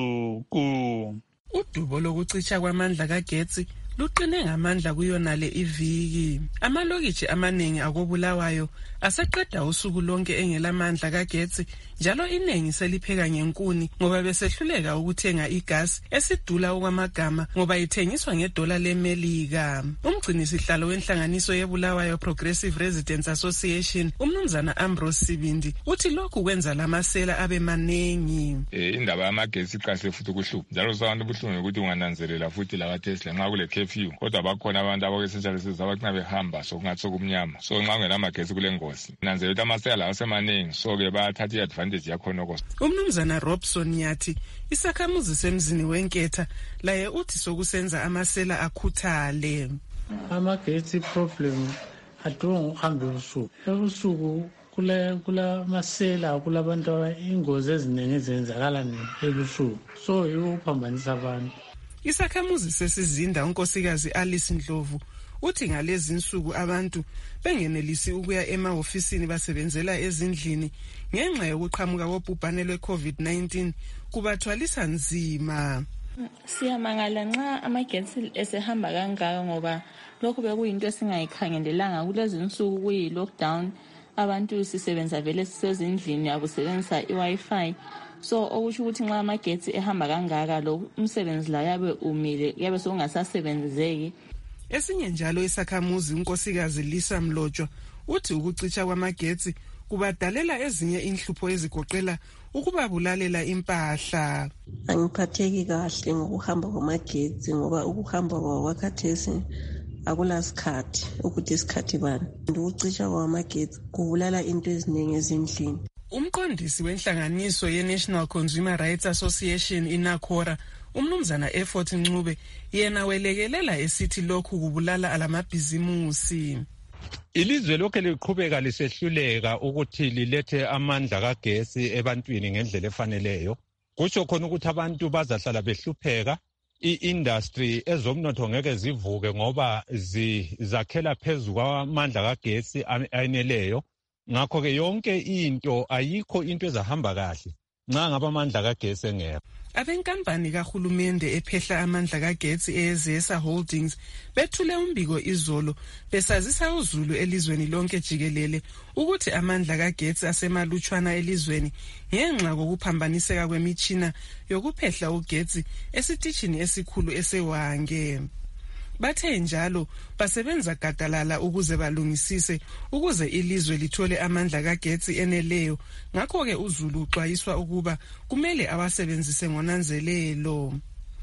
Masuku. Udubo lokucitsha kwamandla kagetsi luqine ngamandla kuyonale iviki. Amalokitshi amaningi akobulawayo aseqeda usuku lonke engelamandla kagetsi, njalo iningi selipheka ngenkuni ngoba besehluleka ukuthenga igasi esidula okwamagama ngoba ithengiswa ngedola leMelika. Umgcini sihlalo wenhlanganiso yebulawayo Progressive Residents Association, umnumzana Ambrose Sibindi, uthi lokhu kwenza lamasela abe manengi. Eh indaba yamagetsi iqase futhi ukuhlupha. Njalo sabantu buhlungu ukuthi ungananzelela futhi la Tesla nxa kule curfew. Kodwa bakhona abantu abakesentshalisiza abakhina behamba sokungathi sokumnyama. So nxa ngelamagetsi kule ngozi. Nanzelela ukuthi amasela asemaningi so ke bayathatha iadvantage yakhona okho. Umnumzana Robson yathi isakhamuzi semzini wenketha laye uthi sokusenza amasela akhuthale. Amagetsi problem adonga ukuhamba usuku. Ebusuku kula kula masela kulabantu ingozi eziningi ezenzakala ebusuku. So yophambanisa abantu. Isakhamuzi sesizinda unkosikazi Alice Ndlovu uthi ngalezi insuku abantu bengenelisi ukuya emahofisini basebenzela ezindlini ngenxa yokuqhamuka kobhubhane lwe-COVID nineteen kubathwalisa nzima. Siyamangala nxa amagetsi esehamba kangaka ngoba lokhu bekuyinto esingayikhangelelanga. Kulezi insuku kuyi lockdown, abantu sisebenza vele sisezindlini akusebenzisa i-Wi-Fi. So okusho ukuthi nxa amagetsi ehamba kangaka lo umsebenzi la yabe umile yabe sokungasasebenzeki. Esinye njalo isakhamuzi unkosikazi Lisa Mlotshwa uthi ukucitsha kwamagetsi kubadalela ezinye inhlupho ezigoqela ukubabulalela impahla. Angiphatheki kahle ngokuhamba kwamagetsi ngoba ukuhamba kwakhathesi akulasikhathi ukuthi isikhathi bani. Ukucitsha kwamagetsi kubulala into eziningi ezindlini. Umqondisi wenhlanganiso ye-National Consumer Rights Association iNACORA, umnumzana Effort Ncube, yena welekelela esithi lokhu kubulala alamabhizimusi. Ilizwe lokho liqhubeka lisehluleka ukuthi lilethe amandla kagesi ebantwini ngendlela efaneleyo. Kusho khona ukuthi abantu bazahlala behlupheka. I-industry ezomnotho ngeke zivuke ngoba zizakhela phezu kwamandla kagesi aneleyo. Ngakho ke yonke into ayikho into ezahamba kahle nxa ngaba amandla kagesi engekho. Abenkampani kahulumende ephehla amandla kagetsi eZesa Holdings bethule umbiko izolo besazisa uZulu elizweni lonke jikelele ukuthi amandla kagetsi asemalutshwana elizweni ngenxa kokuphambaniseka kwemitshina yokuphehla ugetsi esitishini esikhulu eseWange. Bathe njalo basebenza gadalala ukuze balungisise ukuze ilizwe lithole amandla kagetsi eneleyo. Ngakho ke uZulu uxwayiswa ukuba kumele awasebenzise ngonanzelelo.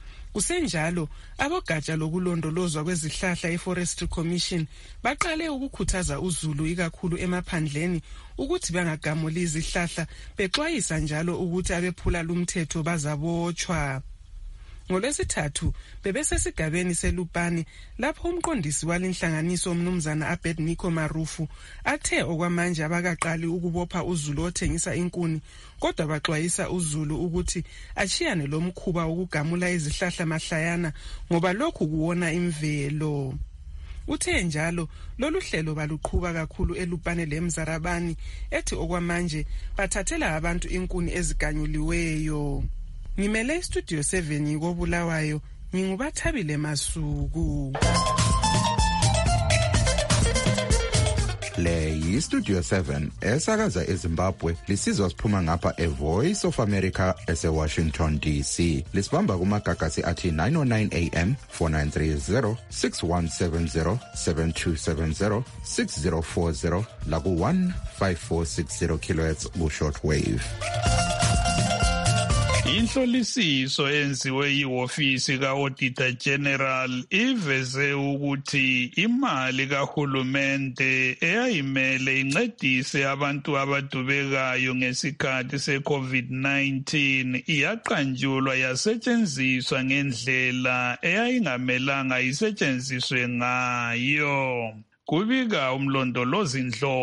Kusenjalo abogatsha lokulondolozwa kwezihlahla eForestry Commission baqale ukukhuthaza uZulu ikakhulu emaphandleni ukuthi bangagamuli izihlahla, bexwayisa njalo ukuthi abephula lumthetho bazabotshwa. ngolwesithathu bebesesigabeni selupani lapho umqondisi walinhlanganiso umnumzana Abednego Marufu athe okwamanje abakaqali ukubopha uZulu othengisa inkuni kodwa baxwayisa uZulu ukuthi achiyane lo mkhuba wokugamula izihlahla mahlayana ngoba lokhu kuwona imvelo. Uthe njalo lolu hlelo baluqhuba kakhulu elupane leMzarabani ethi okwamanje bathathela abantu inkuni eziganyuliweyo. Ngimele istudio seven yikobulawayo ngingubathabile Masuku. Le yi-Studio seven esakaza eZimbabwe lisizwa siphuma ngapha eVoice of America ese-Washington D C. Lisibamba kumagagasi athi nine oh nine A M, four nine three zero, six one seven zero, seven two seven zero, six zero four zero laku one five four six zero kilohertz ku-shortwave. Inhlolisiso enziwe yiofisi ka-Auditor General iveze ukuthi imali kahulumende eyayimele incedise abantu abadubekayo ngesikhathi se-COVID nineteen iyaqanjulwa yasetshenziswa ngendlela eyayingamelanga isetshenziswe ngayo. Kubika umlondolozi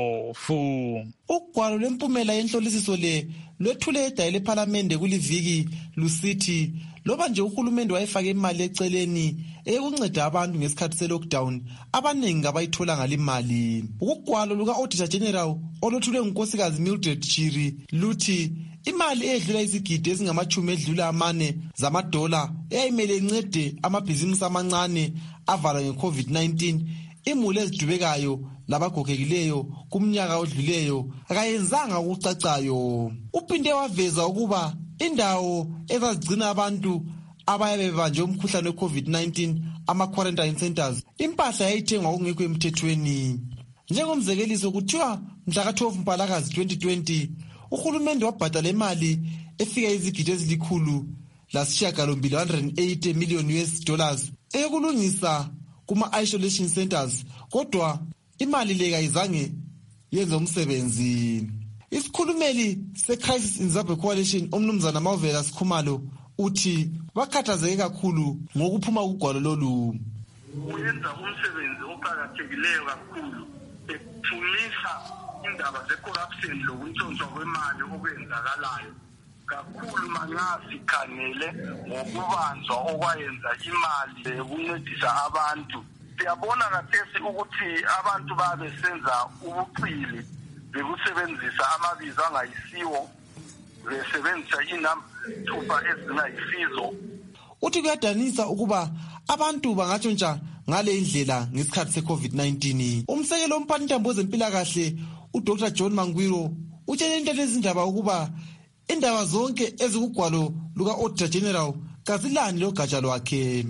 Ndlovu. Ugwalo lwempumela yenhlolisiso le lwethule edaya lephalamende kuliviki lusithi loba nje uhulumende wayefake imali eceleni eyokunceda abantu ngesikhathi se-lockdown abaningi abayithola ngalimali. Ugwalo luka-Auditor General olwethulwe ngunkosikazi Mildred Chiri luthi imali edlula izigidi ezingamachumi edlula amane zamadola eyayimele incede amabhizinisi amancane avalwa nge-COVID nineteen imuli ezidubekayo labagogekileyo kumnyaka odluleyo akayenzanga ukucacayo. Uphinde waveza ukuba indawo ezazigcina abantu abayabe bebanjwe umkhuhlane we-COVID nineteen ama-quarantine centers impahla yayithengwa okungekho emthethweni. Njengomzekeliso kuthiwa mhla ka-twelve Mpalakazi twenty twenty uhulumende wabhadala imali efika izigidi ezilikhulu lasishiyagalombili one hundred eighty million U S dollars eyokulungisa kuma-isolation centers kodwa imali le kayizange yenze umsebenzi. Isikhulumeli se-Crisis in Zimbabwe Coalition umnumzana Mavela Sikhumalo uthi bakhathazeke kakhulu ngokuphuma kugwalo lolu. Uyenza umsebenzi oqakathekileyo kakhulu ephumisa indaba ze-corruption lokuntshontshwa kwemali okwenzakalayo kakhulu manxa sikhangele ngokubanjwa okwayenza imali ukuncedisa abantu. Siyabona kathesi ukuthi abantu babesenza ubuqili bekusebenzisa amabizo angayisiwo besebenzisa inamba ezingayisizo. Uthi kuyadanisa ukuba abantu bangatshontsha ngale indlela ngesikhathi se-COVID nineteen. Umsekelo womphathintambo wezempilakahle uDr John Mangwiro utshele into lezindaba ukuba indaba zonke ezikugwalo luka-Auditor General kazilani lo gatsha lwakhe.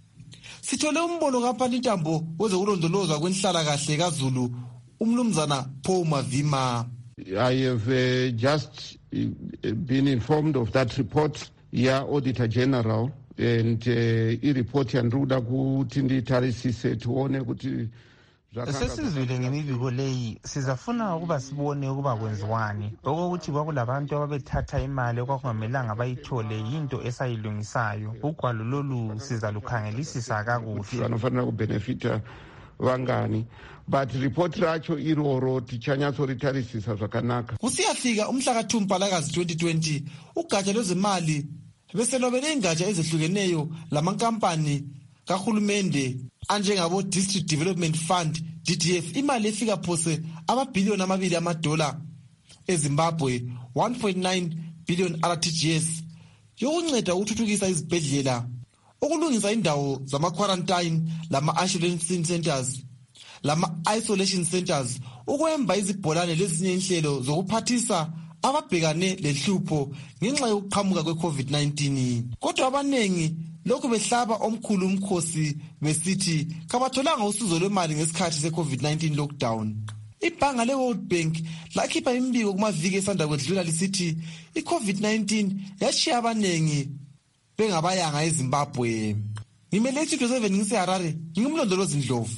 Sithole umbono kamphathintambo wezokulondolozwa kwenhlalakahle kaZulu umnumzana Paul Mavima. I have uh, just uh, been informed of that report ya Auditor General and uh, i-report yandiruda kuti nditarisise tione kuti sesizwile ngemibiko leyi sizafuna ukuba sibone ukuba kwenziwani okokuthi kwakulabantu ababethatha imali okwakungamelanga bayithole yinto esayilungisayo. Ugwalo lolu sizalukhangelisisa kakuhle vanofanira kubenefita vangani but report racho iroro tichanyatsoritarisisa zvakanaka. Kusiyafika umhla ka-two Mpalakazi twenty twenty ugatsha lwezemali beselobele ingatsha ezehlukeneyo lamankampani kahulumende anjengabo District Development Fund D D F imali efika phose amabhiliyoni amabili amadola eZimbabwe one point nine billion R T G S yokunceda ukuthuthukisa izibhedlela ukulungisa indawo zama-quarantine lama-isolation centers lama-isolation centers ukwemba izibholane lezinye inhlelo zokuphathisa ababhekane lehlupho ngenxa yokuqhamuka kwe-COVID nineteen. Kodwa abanengi lokhu behlaba omkhulu umkhosi besithi kabatholanga usizo lwemali ngesikhathi se-COVID nineteen lockdown. Ibhanga le-World Bank lakhipha imbiko kumaviki esanda kwedlula lisithi i-COVID nineteen yashiya abanengi bengabayanga eZimbabwe. Ngimele iStudio seven ngiseHarare ngingumlondolozi Ndlovu.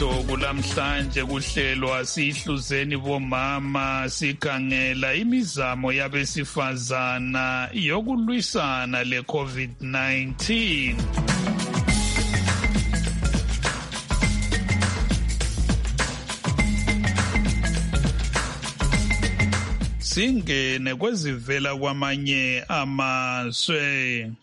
umthetho kulamhlanje kuhlelwa sihluzeni bomama sikhangela imizamo yabesifazana yokulwisana le-COVID nineteen. Singene kwezivela kwamanye amazwe.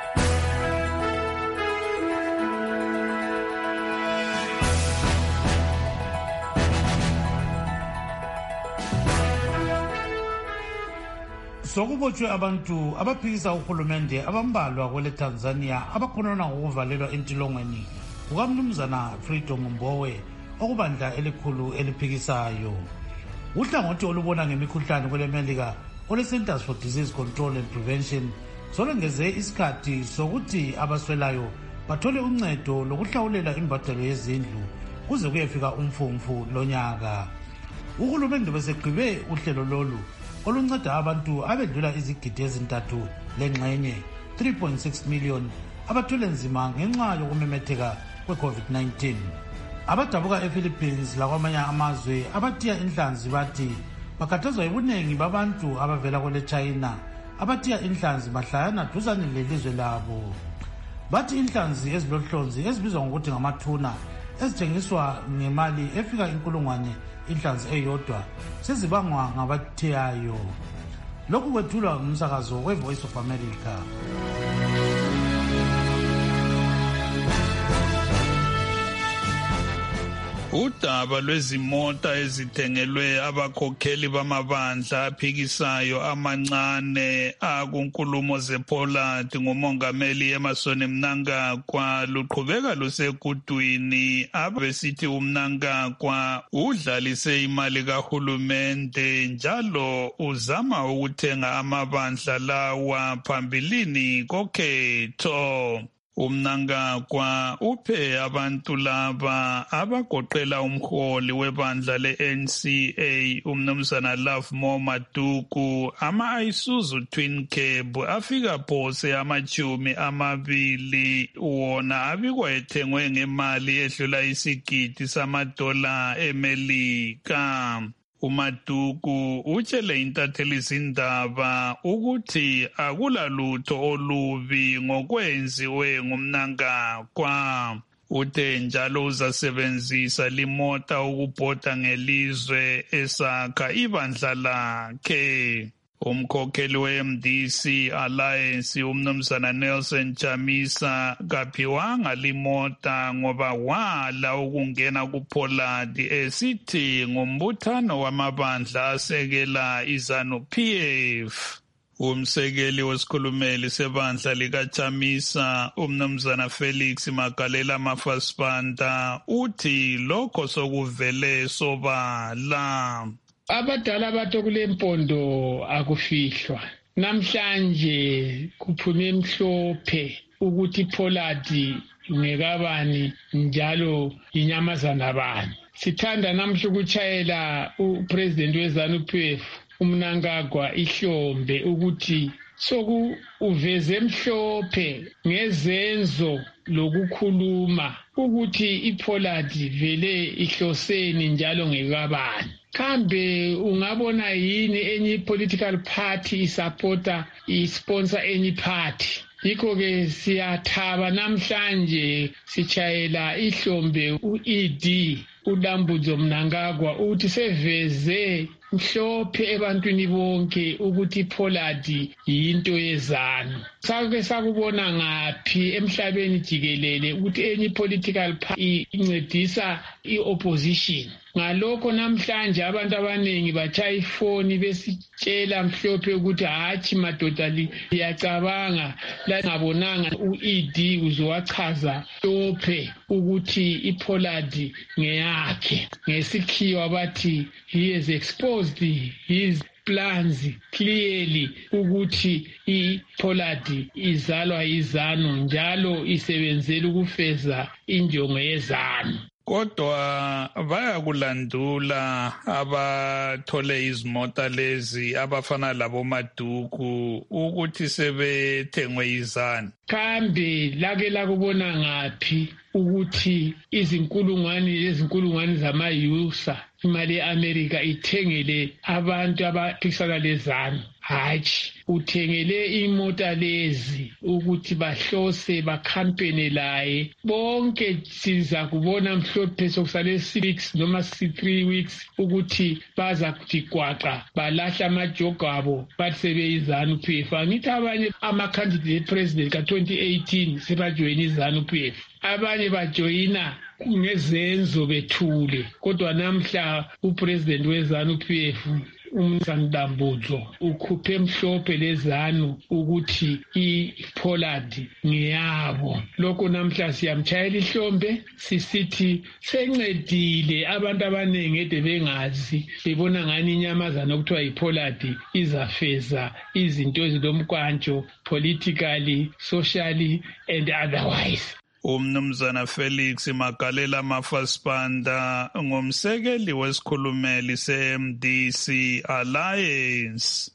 Sokubotshwe abantu abaphikisa uhulumende abambalwa kwele Tanzania abakhonona ngokuvalelwa entilongweni kukamnumzana Freedom Mbowe okubandla elikhulu eliphikisayo. Uhlangothi olubona ngemikhuhlane kwele Melika ole Centers for Disease Control and Prevention solengeze isikhathi sokuthi abaswelayo bathole uncedo lokuhlawulela imbadalo yezindlu kuze kuyefika umfumfu lonyaka. Uhulumende beseqhibe uhlelo lolu olunceda abantu abedlula izigidi ezintathu lengxenye three point six million abathwele nzima ngenxa yokumemetheka kwe-COVID nineteen. Abadabuka ePhilippines lakwamanye amazwe abatiya inhlanzi bathi bakhathazwa yibunengi babantu abavela kwele China abatiya inhlanzi bahlayana duzane lelizwe labo. Bathi inhlanzi ezilohlonzi ezibizwa ngokuthi ngamathuna ezithengiswa ngemali efika inkulungwane inhlanzi eyodwa sezibangwa ngabathiyayo. Lokhu kwethulwa ngumsakazo we-Voice of America. Udaba lwezimota ezithengelwe abakhokheli bamabandla aphikisayo amancane akunkulumo zePoland ngumongameli Emmerson Mnangagwa luqhubeka lusekudwini. Abesithi uMnangagwa udlalise imali kahulumende njalo uzama ukuthenga amabandla lawa phambilini kokhetho. uMnangagwa uphe abantu laba abagoqela umholi webandla le-N C A umnumzana Lovemore Maduku ama-Isuzu Twin Cab afika phose amachumi amabili wona abikwa ethengwe ngemali edlula isigidi samadola eMelika. uMaduku utshele intatheli izindaba ukuthi akulalutho olubi ngokwenziwe nguMnangagwa. Uthe njalo uzasebenzisa limota ukubhoda ngelizwe esakha ibandla lakhe. Umkhokheli we-M D C Alliance umnumzana Nelson Chamisa kaphiwanga limota ngoba wala ukungena kuPoland esithi ngumbuthano wamabandla asekela iZanu-P F. Umsekeli wesikhulumeli sebandla likaChamisa umnumzana Felix Magalela Mafasipanta uthi lokho sokuvele sobala. Abadala bathi kule mpondo akufihlwa. Namhlanje kuphume emhlophe ukuthi iPoland ngekabani njalo inyamazana bani. Sithanda namhla ukuchayela uPresident weZanu-P F uMnangagwa ihlombe ukuthi soku uveze emhlophe ngezenzo lokukhuluma ukuthi iPoland vele ihloseni njalo ngekabani. Kambe ungabona yini enye political party isupporta isponsor enye party? Yikho ke siyathaba namhlanje sichayela ihlombe u-E D uDambudzo Mnangagwa uthi seveze mhlophe ebantwini bonke ukuthi iPoland yinto yezanu. Sake sakubona ngaphi emhlabeni jikelele ukuthi enye political party incedisa i-opposition? Ngalokho namhlanje abantu abaningi batshaya ifoni besitshela mhlophe ukuthi hathi madoda liyacabanga la ngabonanga u-E D uzowachaza mhlophe ukuthi iPoland ngeyakhe. Ngesikhiwa bathi he has exposed his plans clearly ukuthi iPoland izalwa izanu njalo isebenzela ukufeza injongo yezanu. kodwa bayakulandula abathole izimota lezi abafana labo Maduku ukuthi sebethengwe izani. Kambe lake lakubona ngaphi ukuthi izinkulungwane ezinkulungwane zamayusa imali yeAmerica ithengele abantu abaphikisana lezanu? Hatshi, uthengele imota lezi ukuthi bahlose bakhampene laye. Bonke siza kubona mhlophe sokusale six noma three weeks ukuthi baza kuthi kwaqa balahla amajogo abo bathi sebeyizanu P F. Angithi abanye ama-candidate president ka twenty eighteen sebajoyina izanu P F, abanye bajoyina ngezenzo bethule, kodwa namhla upresident wezanu P F uMnumzane Dambudzo ukhuphe mhlophe lezanu ukuthi iPollard ngiyabo. Lokho namhla siyamtshayela ihlombe sisithi sencedile abantu abaningi ede bengazi bebona ngani inyamazana okuthiwa iPollard izafeza izinto ezilomkwantsho politically, socially and otherwise. Umnumzana Felix Magalela Mafasipanda ngumsekeli wesikhulumeli se-M D C Alliance.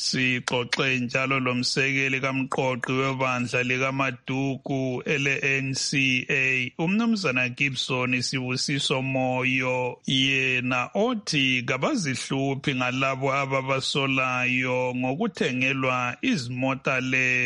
Sixoxe njalo lomsekeli kamqoqi webandla likaMaduku ele-N C A umnumzana Gibson Sibusiso Moyo, yena othi kabazihluphi ngalabo ababasolayo ngokuthengelwa izimota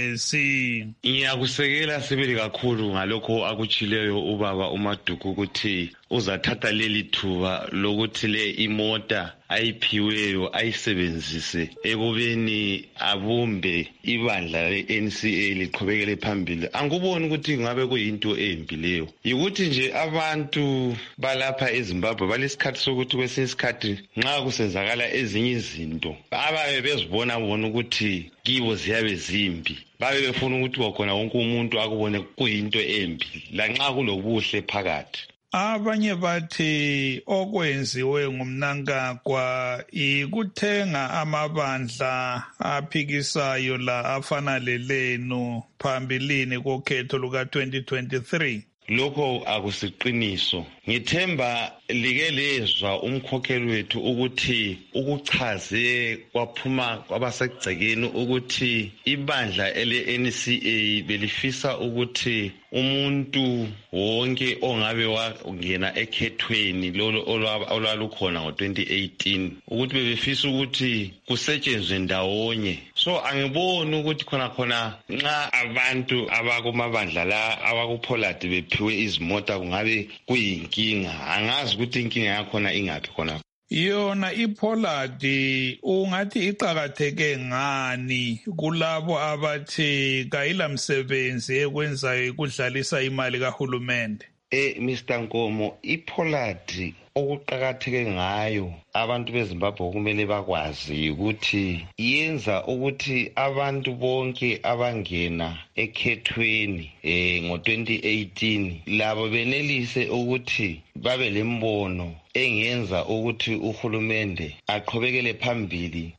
lezi. Ngiyakusekela sibili kakhulu ngalokho akutshileyo ubaba uMaduku ukuthi uzathatha leli thuba lokuthi le imota ayiphiweyo ayisebenzise ekubeni abumbe ibandla le-N C A liqhubekele phambili. Anguboni ukuthi ngabe kuyinto embi leyo, yikuthi nje abantu balapha eZimbabwe balesikhathi sokuthi kwesinye isikhathi nxa kusenzakala ezinye izinto ababe bezibona bona ukuthi kibo ziyabe zimbi, babe befuna ukuthi wakhona wonke umuntu akubone kuyinto embi lanxa kulobuhle phakathi. Abanye bathi okwenziwe ngumnankagwa ikuthenga amabandla aphikisayo la afana lelenu phambilini kokhetho luka twenty twenty-three. Lokho akusiqiniso. Ngithemba like lezwa umkhokheli wethu ukuthi ukuchaze kwaphuma kwabasegcekeni ukuthi ibandla ele-N C A belifisa ukuthi umuntu wonke ongabe wangena ekhethweni lolo olwalukhona ngo twenty eighteen ukuthi bebefisa ukuthi kusetshenzwe ndawonye. So angiboni ukuthi khona khona nxa abantu abakumabandla la abakuPollard bephiwe izimota kungabe kuyinkinga. Angazi ukuthi inkinga yakhona ingaphi khona. Yona iPollard ungathi iqhakatheke ngani kulabo abathi kayilamsebenzi ekwenzayo ukudlalisa imali kahulumende? Eh Mister Nkomo, iPollard okuqhakatheke ngayo abantu beZimbabwe kumele bakwazi ukuthi yenza ukuthi abantu bonke abangena ekhethweni eh ngo twenty eighteen labo benelise ukuthi babe lembono engenza ukuthi uhulumende aqhubekele phambili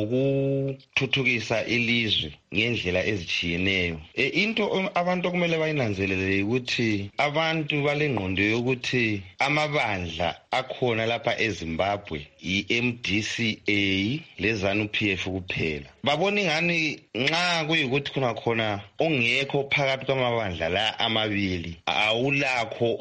ngokuthuthukisa ilizwe ngendlela ezitshiyeneyo. E, into abantu kumele bayinanzelele ukuthi abantu balengqondo yokuthi amabandla akhona lapha eZimbabwe i-M D C A lezanu P F kuphela. Babona ingani nxa kuyikuthi khona khona ongekho phakathi kwamabandla la amabili awulakho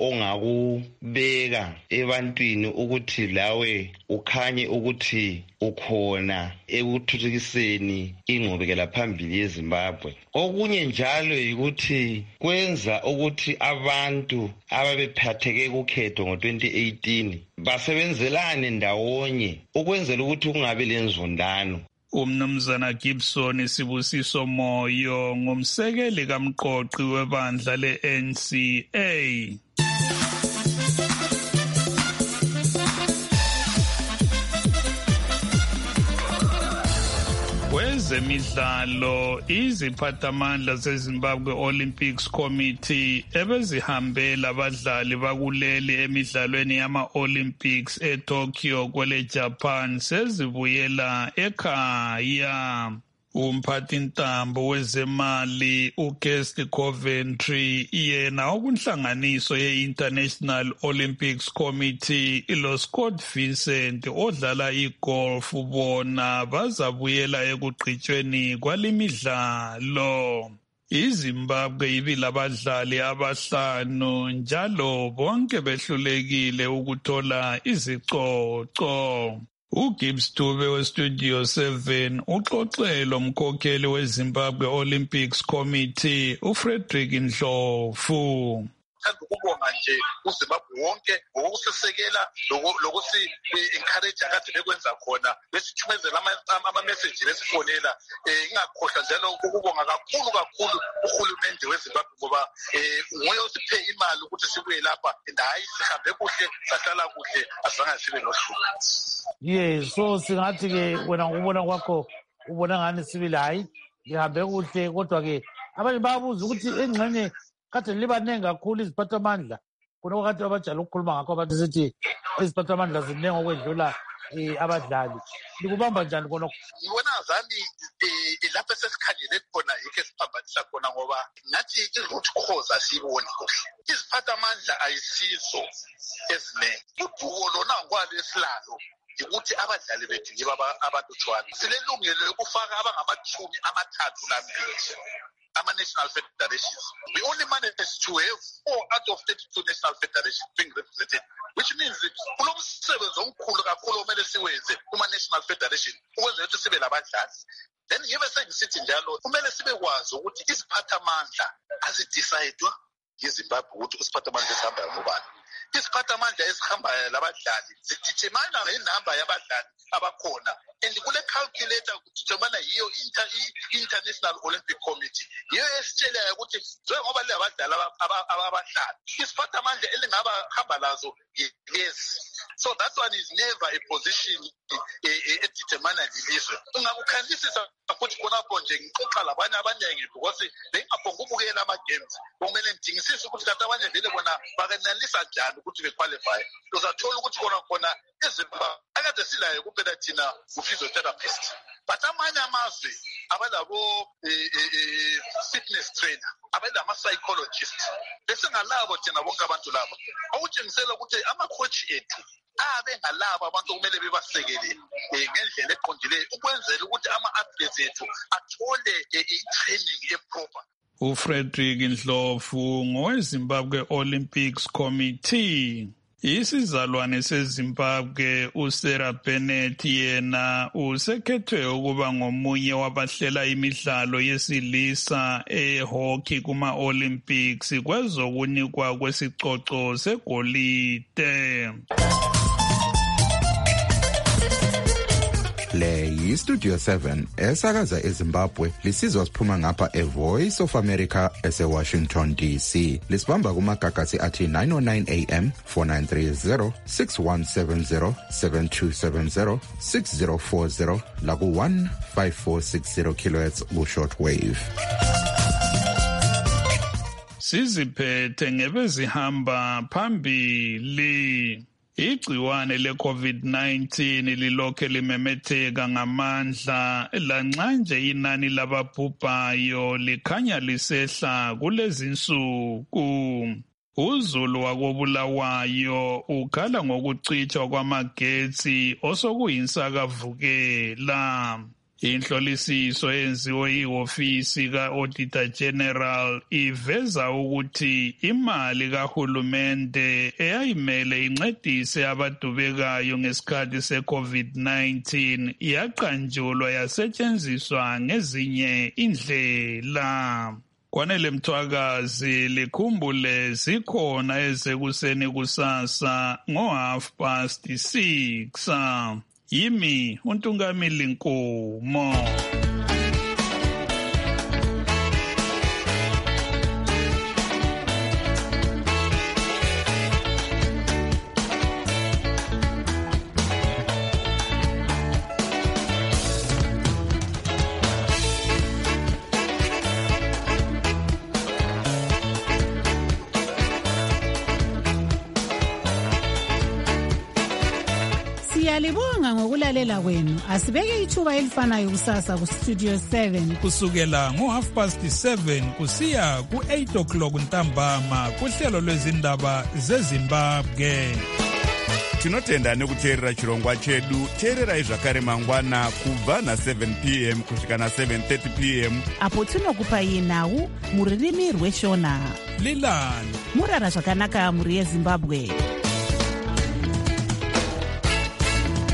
ongakubeka ebantwini ukuthi lawe ukhanye ukuthi ukhona ekuthuthukiseni ingqubekela phambili yeZimbabwe. Okunye njalo yikuthi kwenza ukuthi abantu ababephatheke kukhetho ngo twenty eighteen basebenzelane ndawonye ukwenzela ukuthi kungabe lenzondano. Umnumzana Gibson Sibusiso Moyo ngumsekeli kamqoqi webandla le-N C A. Kwezemidlalo, iziphathamandla zeZimbabwe Olympics Committee ebezihambela abadlali bakuleli emidlalweni yama-Olympics eTokyo kwele Japan sezibuyela ekhaya. umphathintambo wezemali uGuest Coventry yena okunhlanganiso ye-International Olympics Committee ilo Scott Vincent odlala igolf bona bazabuyela ekugqitshweni kwalimidlalo. iZimbabwe ibile abadlali abahlanu njalo bonke behlulekile ukuthola izicoco. uGibbs Dube weStudio seven uxoxelo mkhokheli weZimbabwe Olympics Committee uFrederick Ndlovu. Thanda ukubonga nje uZimbabwe wonke ngokusisekela lokusi encourage akade bekwenza khona besithumezela ama message lesifonela ingakhohlwa njalo ukubonga kakhulu kakhulu uhulumende weZimbabwe ngoba nguye osiphe imali ukuthi sibuye lapha and hayi sihambe kuhle sahlala kuhle asizange sibe nohlupho. Yes, so singathi ke wena ngubona kwakho ubona ngani sibili hayi ngihambe kuhle kodwa ke abanye babuza ukuthi engxenye kade libanenge kakhulu iziphathamandla khona kade abajala ukukhuluma ngakho abantu sithi iziphathamandla ziningi okwedlula abadlali likubamba njani khona? Ngibona zami lapho esesikhangele khona yikho esiphambanisa khona ngoba ngathi i-root cause asiyiboni kuhle. Iziphathamandla ayisizo eziningi uduko lona ngkwalo esilalo ukuthi abadlali bethu yibo abalutshwana. Silelungelo lokufaka abangamachumi amathathu lambili ama-national federations. We only managed to have four out of thirty-two national federations being represented, which means kulo msebenzi omkhulu kakhulu omele siwenze kuma-national federation ukwenza ukuthi sibe labadlali. Then yibe sengisithi njalo kumele sibekwazi ukuthi iziphathamandla azidecide-wa yiZimbabwe ukuthi isiphathamandla esihamba ngobani. Isiphathamandla esihamba labadlali zidetermine inamba yabadlali abakhona and kule calculator kudetermine yiyo International Olympic Committee yiyo esitshelayo ukuthi njengoba le abadlali ababadlali isiphathamandla elingaba hamba lazo yes. So that one is never a position edetermine lilizwe. Ungakukhangisisa futhi khonapho nje ngixoxa labanye abaningi because bengabhonga ukubukela ama-games kumele ngidingisise ukuthi kanti abanye vele bona bakanalisa njani ukuthi bequalify. Uzathola ukuthi khona khona eZimbabwe akade silayo kuphela thina u-physiotherapist but amanye amazwe abalabo fitness trainer abalama-psychologist bese ngalabo thina bonke abantu labo awutshengisela ukuthi ama-coach ethu abe ngalabo abantu kumele bebasekele ngendlela eqondileyo ukwenzela ukuthi ama-athletes ethu athole i-training eproper. uFrederick Ndlovu ngoweZimbabwe Olympics Committee. Isizalwane seZimbabwe uSarah Bennett yena usekhethwe ukuba ngomunye wabahlela imidlalo yesilisa ehockey kuma-Olympics kwezokunikwa kwesicoco segolide. Le yiStudio seven esakaza eZimbabwe lisizwa siphuma ngapha eVoice of America eseWashington D C. Lisibamba kumagagasi athi nine oh nine A M, four nine three zero, six one seven zero, seven two seven zero, six zero four zero laku one five four six zero kilohertz ku shortwave. Siziphethe ngebezihamba phambili. Igciwane le-COVID nineteen lilokhe limemetheka ngamandla lanxa nje inani lababhubhayo likhanya lisehla kulezinsuku. uZulu wakobulawayo ukhala ngokucithwa kwamagetsi osokuyinsakavukela. Inhlolisiso yenziwe ihofisi ka-Auditor General iveza ukuthi imali kahulumende eyayimele incedise abadubekayo ngesikhathi se-COVID nineteen yaqanjulwa yasetshenziswa ngezinye indlela. Kwanele Mthwakazi likhumbule zikhona ezekuseni kusasa ngo half past six. Yimi uNtungamili Nkomo. Siyalibonga ngokulalela kwenu. Asibeke ithuba elifanayo kusasa ku Studio seven. Kusukela ngo half past seven kusiya ku eight o'clock ntambama kuhlelo lwezindaba zeZimbabwe. Tinotenda nekuteerera chirongwa chedu. Teererai zvakare mangwana kubva na seven p m kusvika na seven thirty p m apo tinokupai nhau mururimi rweshona. Lilani murara zvakanaka muri yeZimbabwe.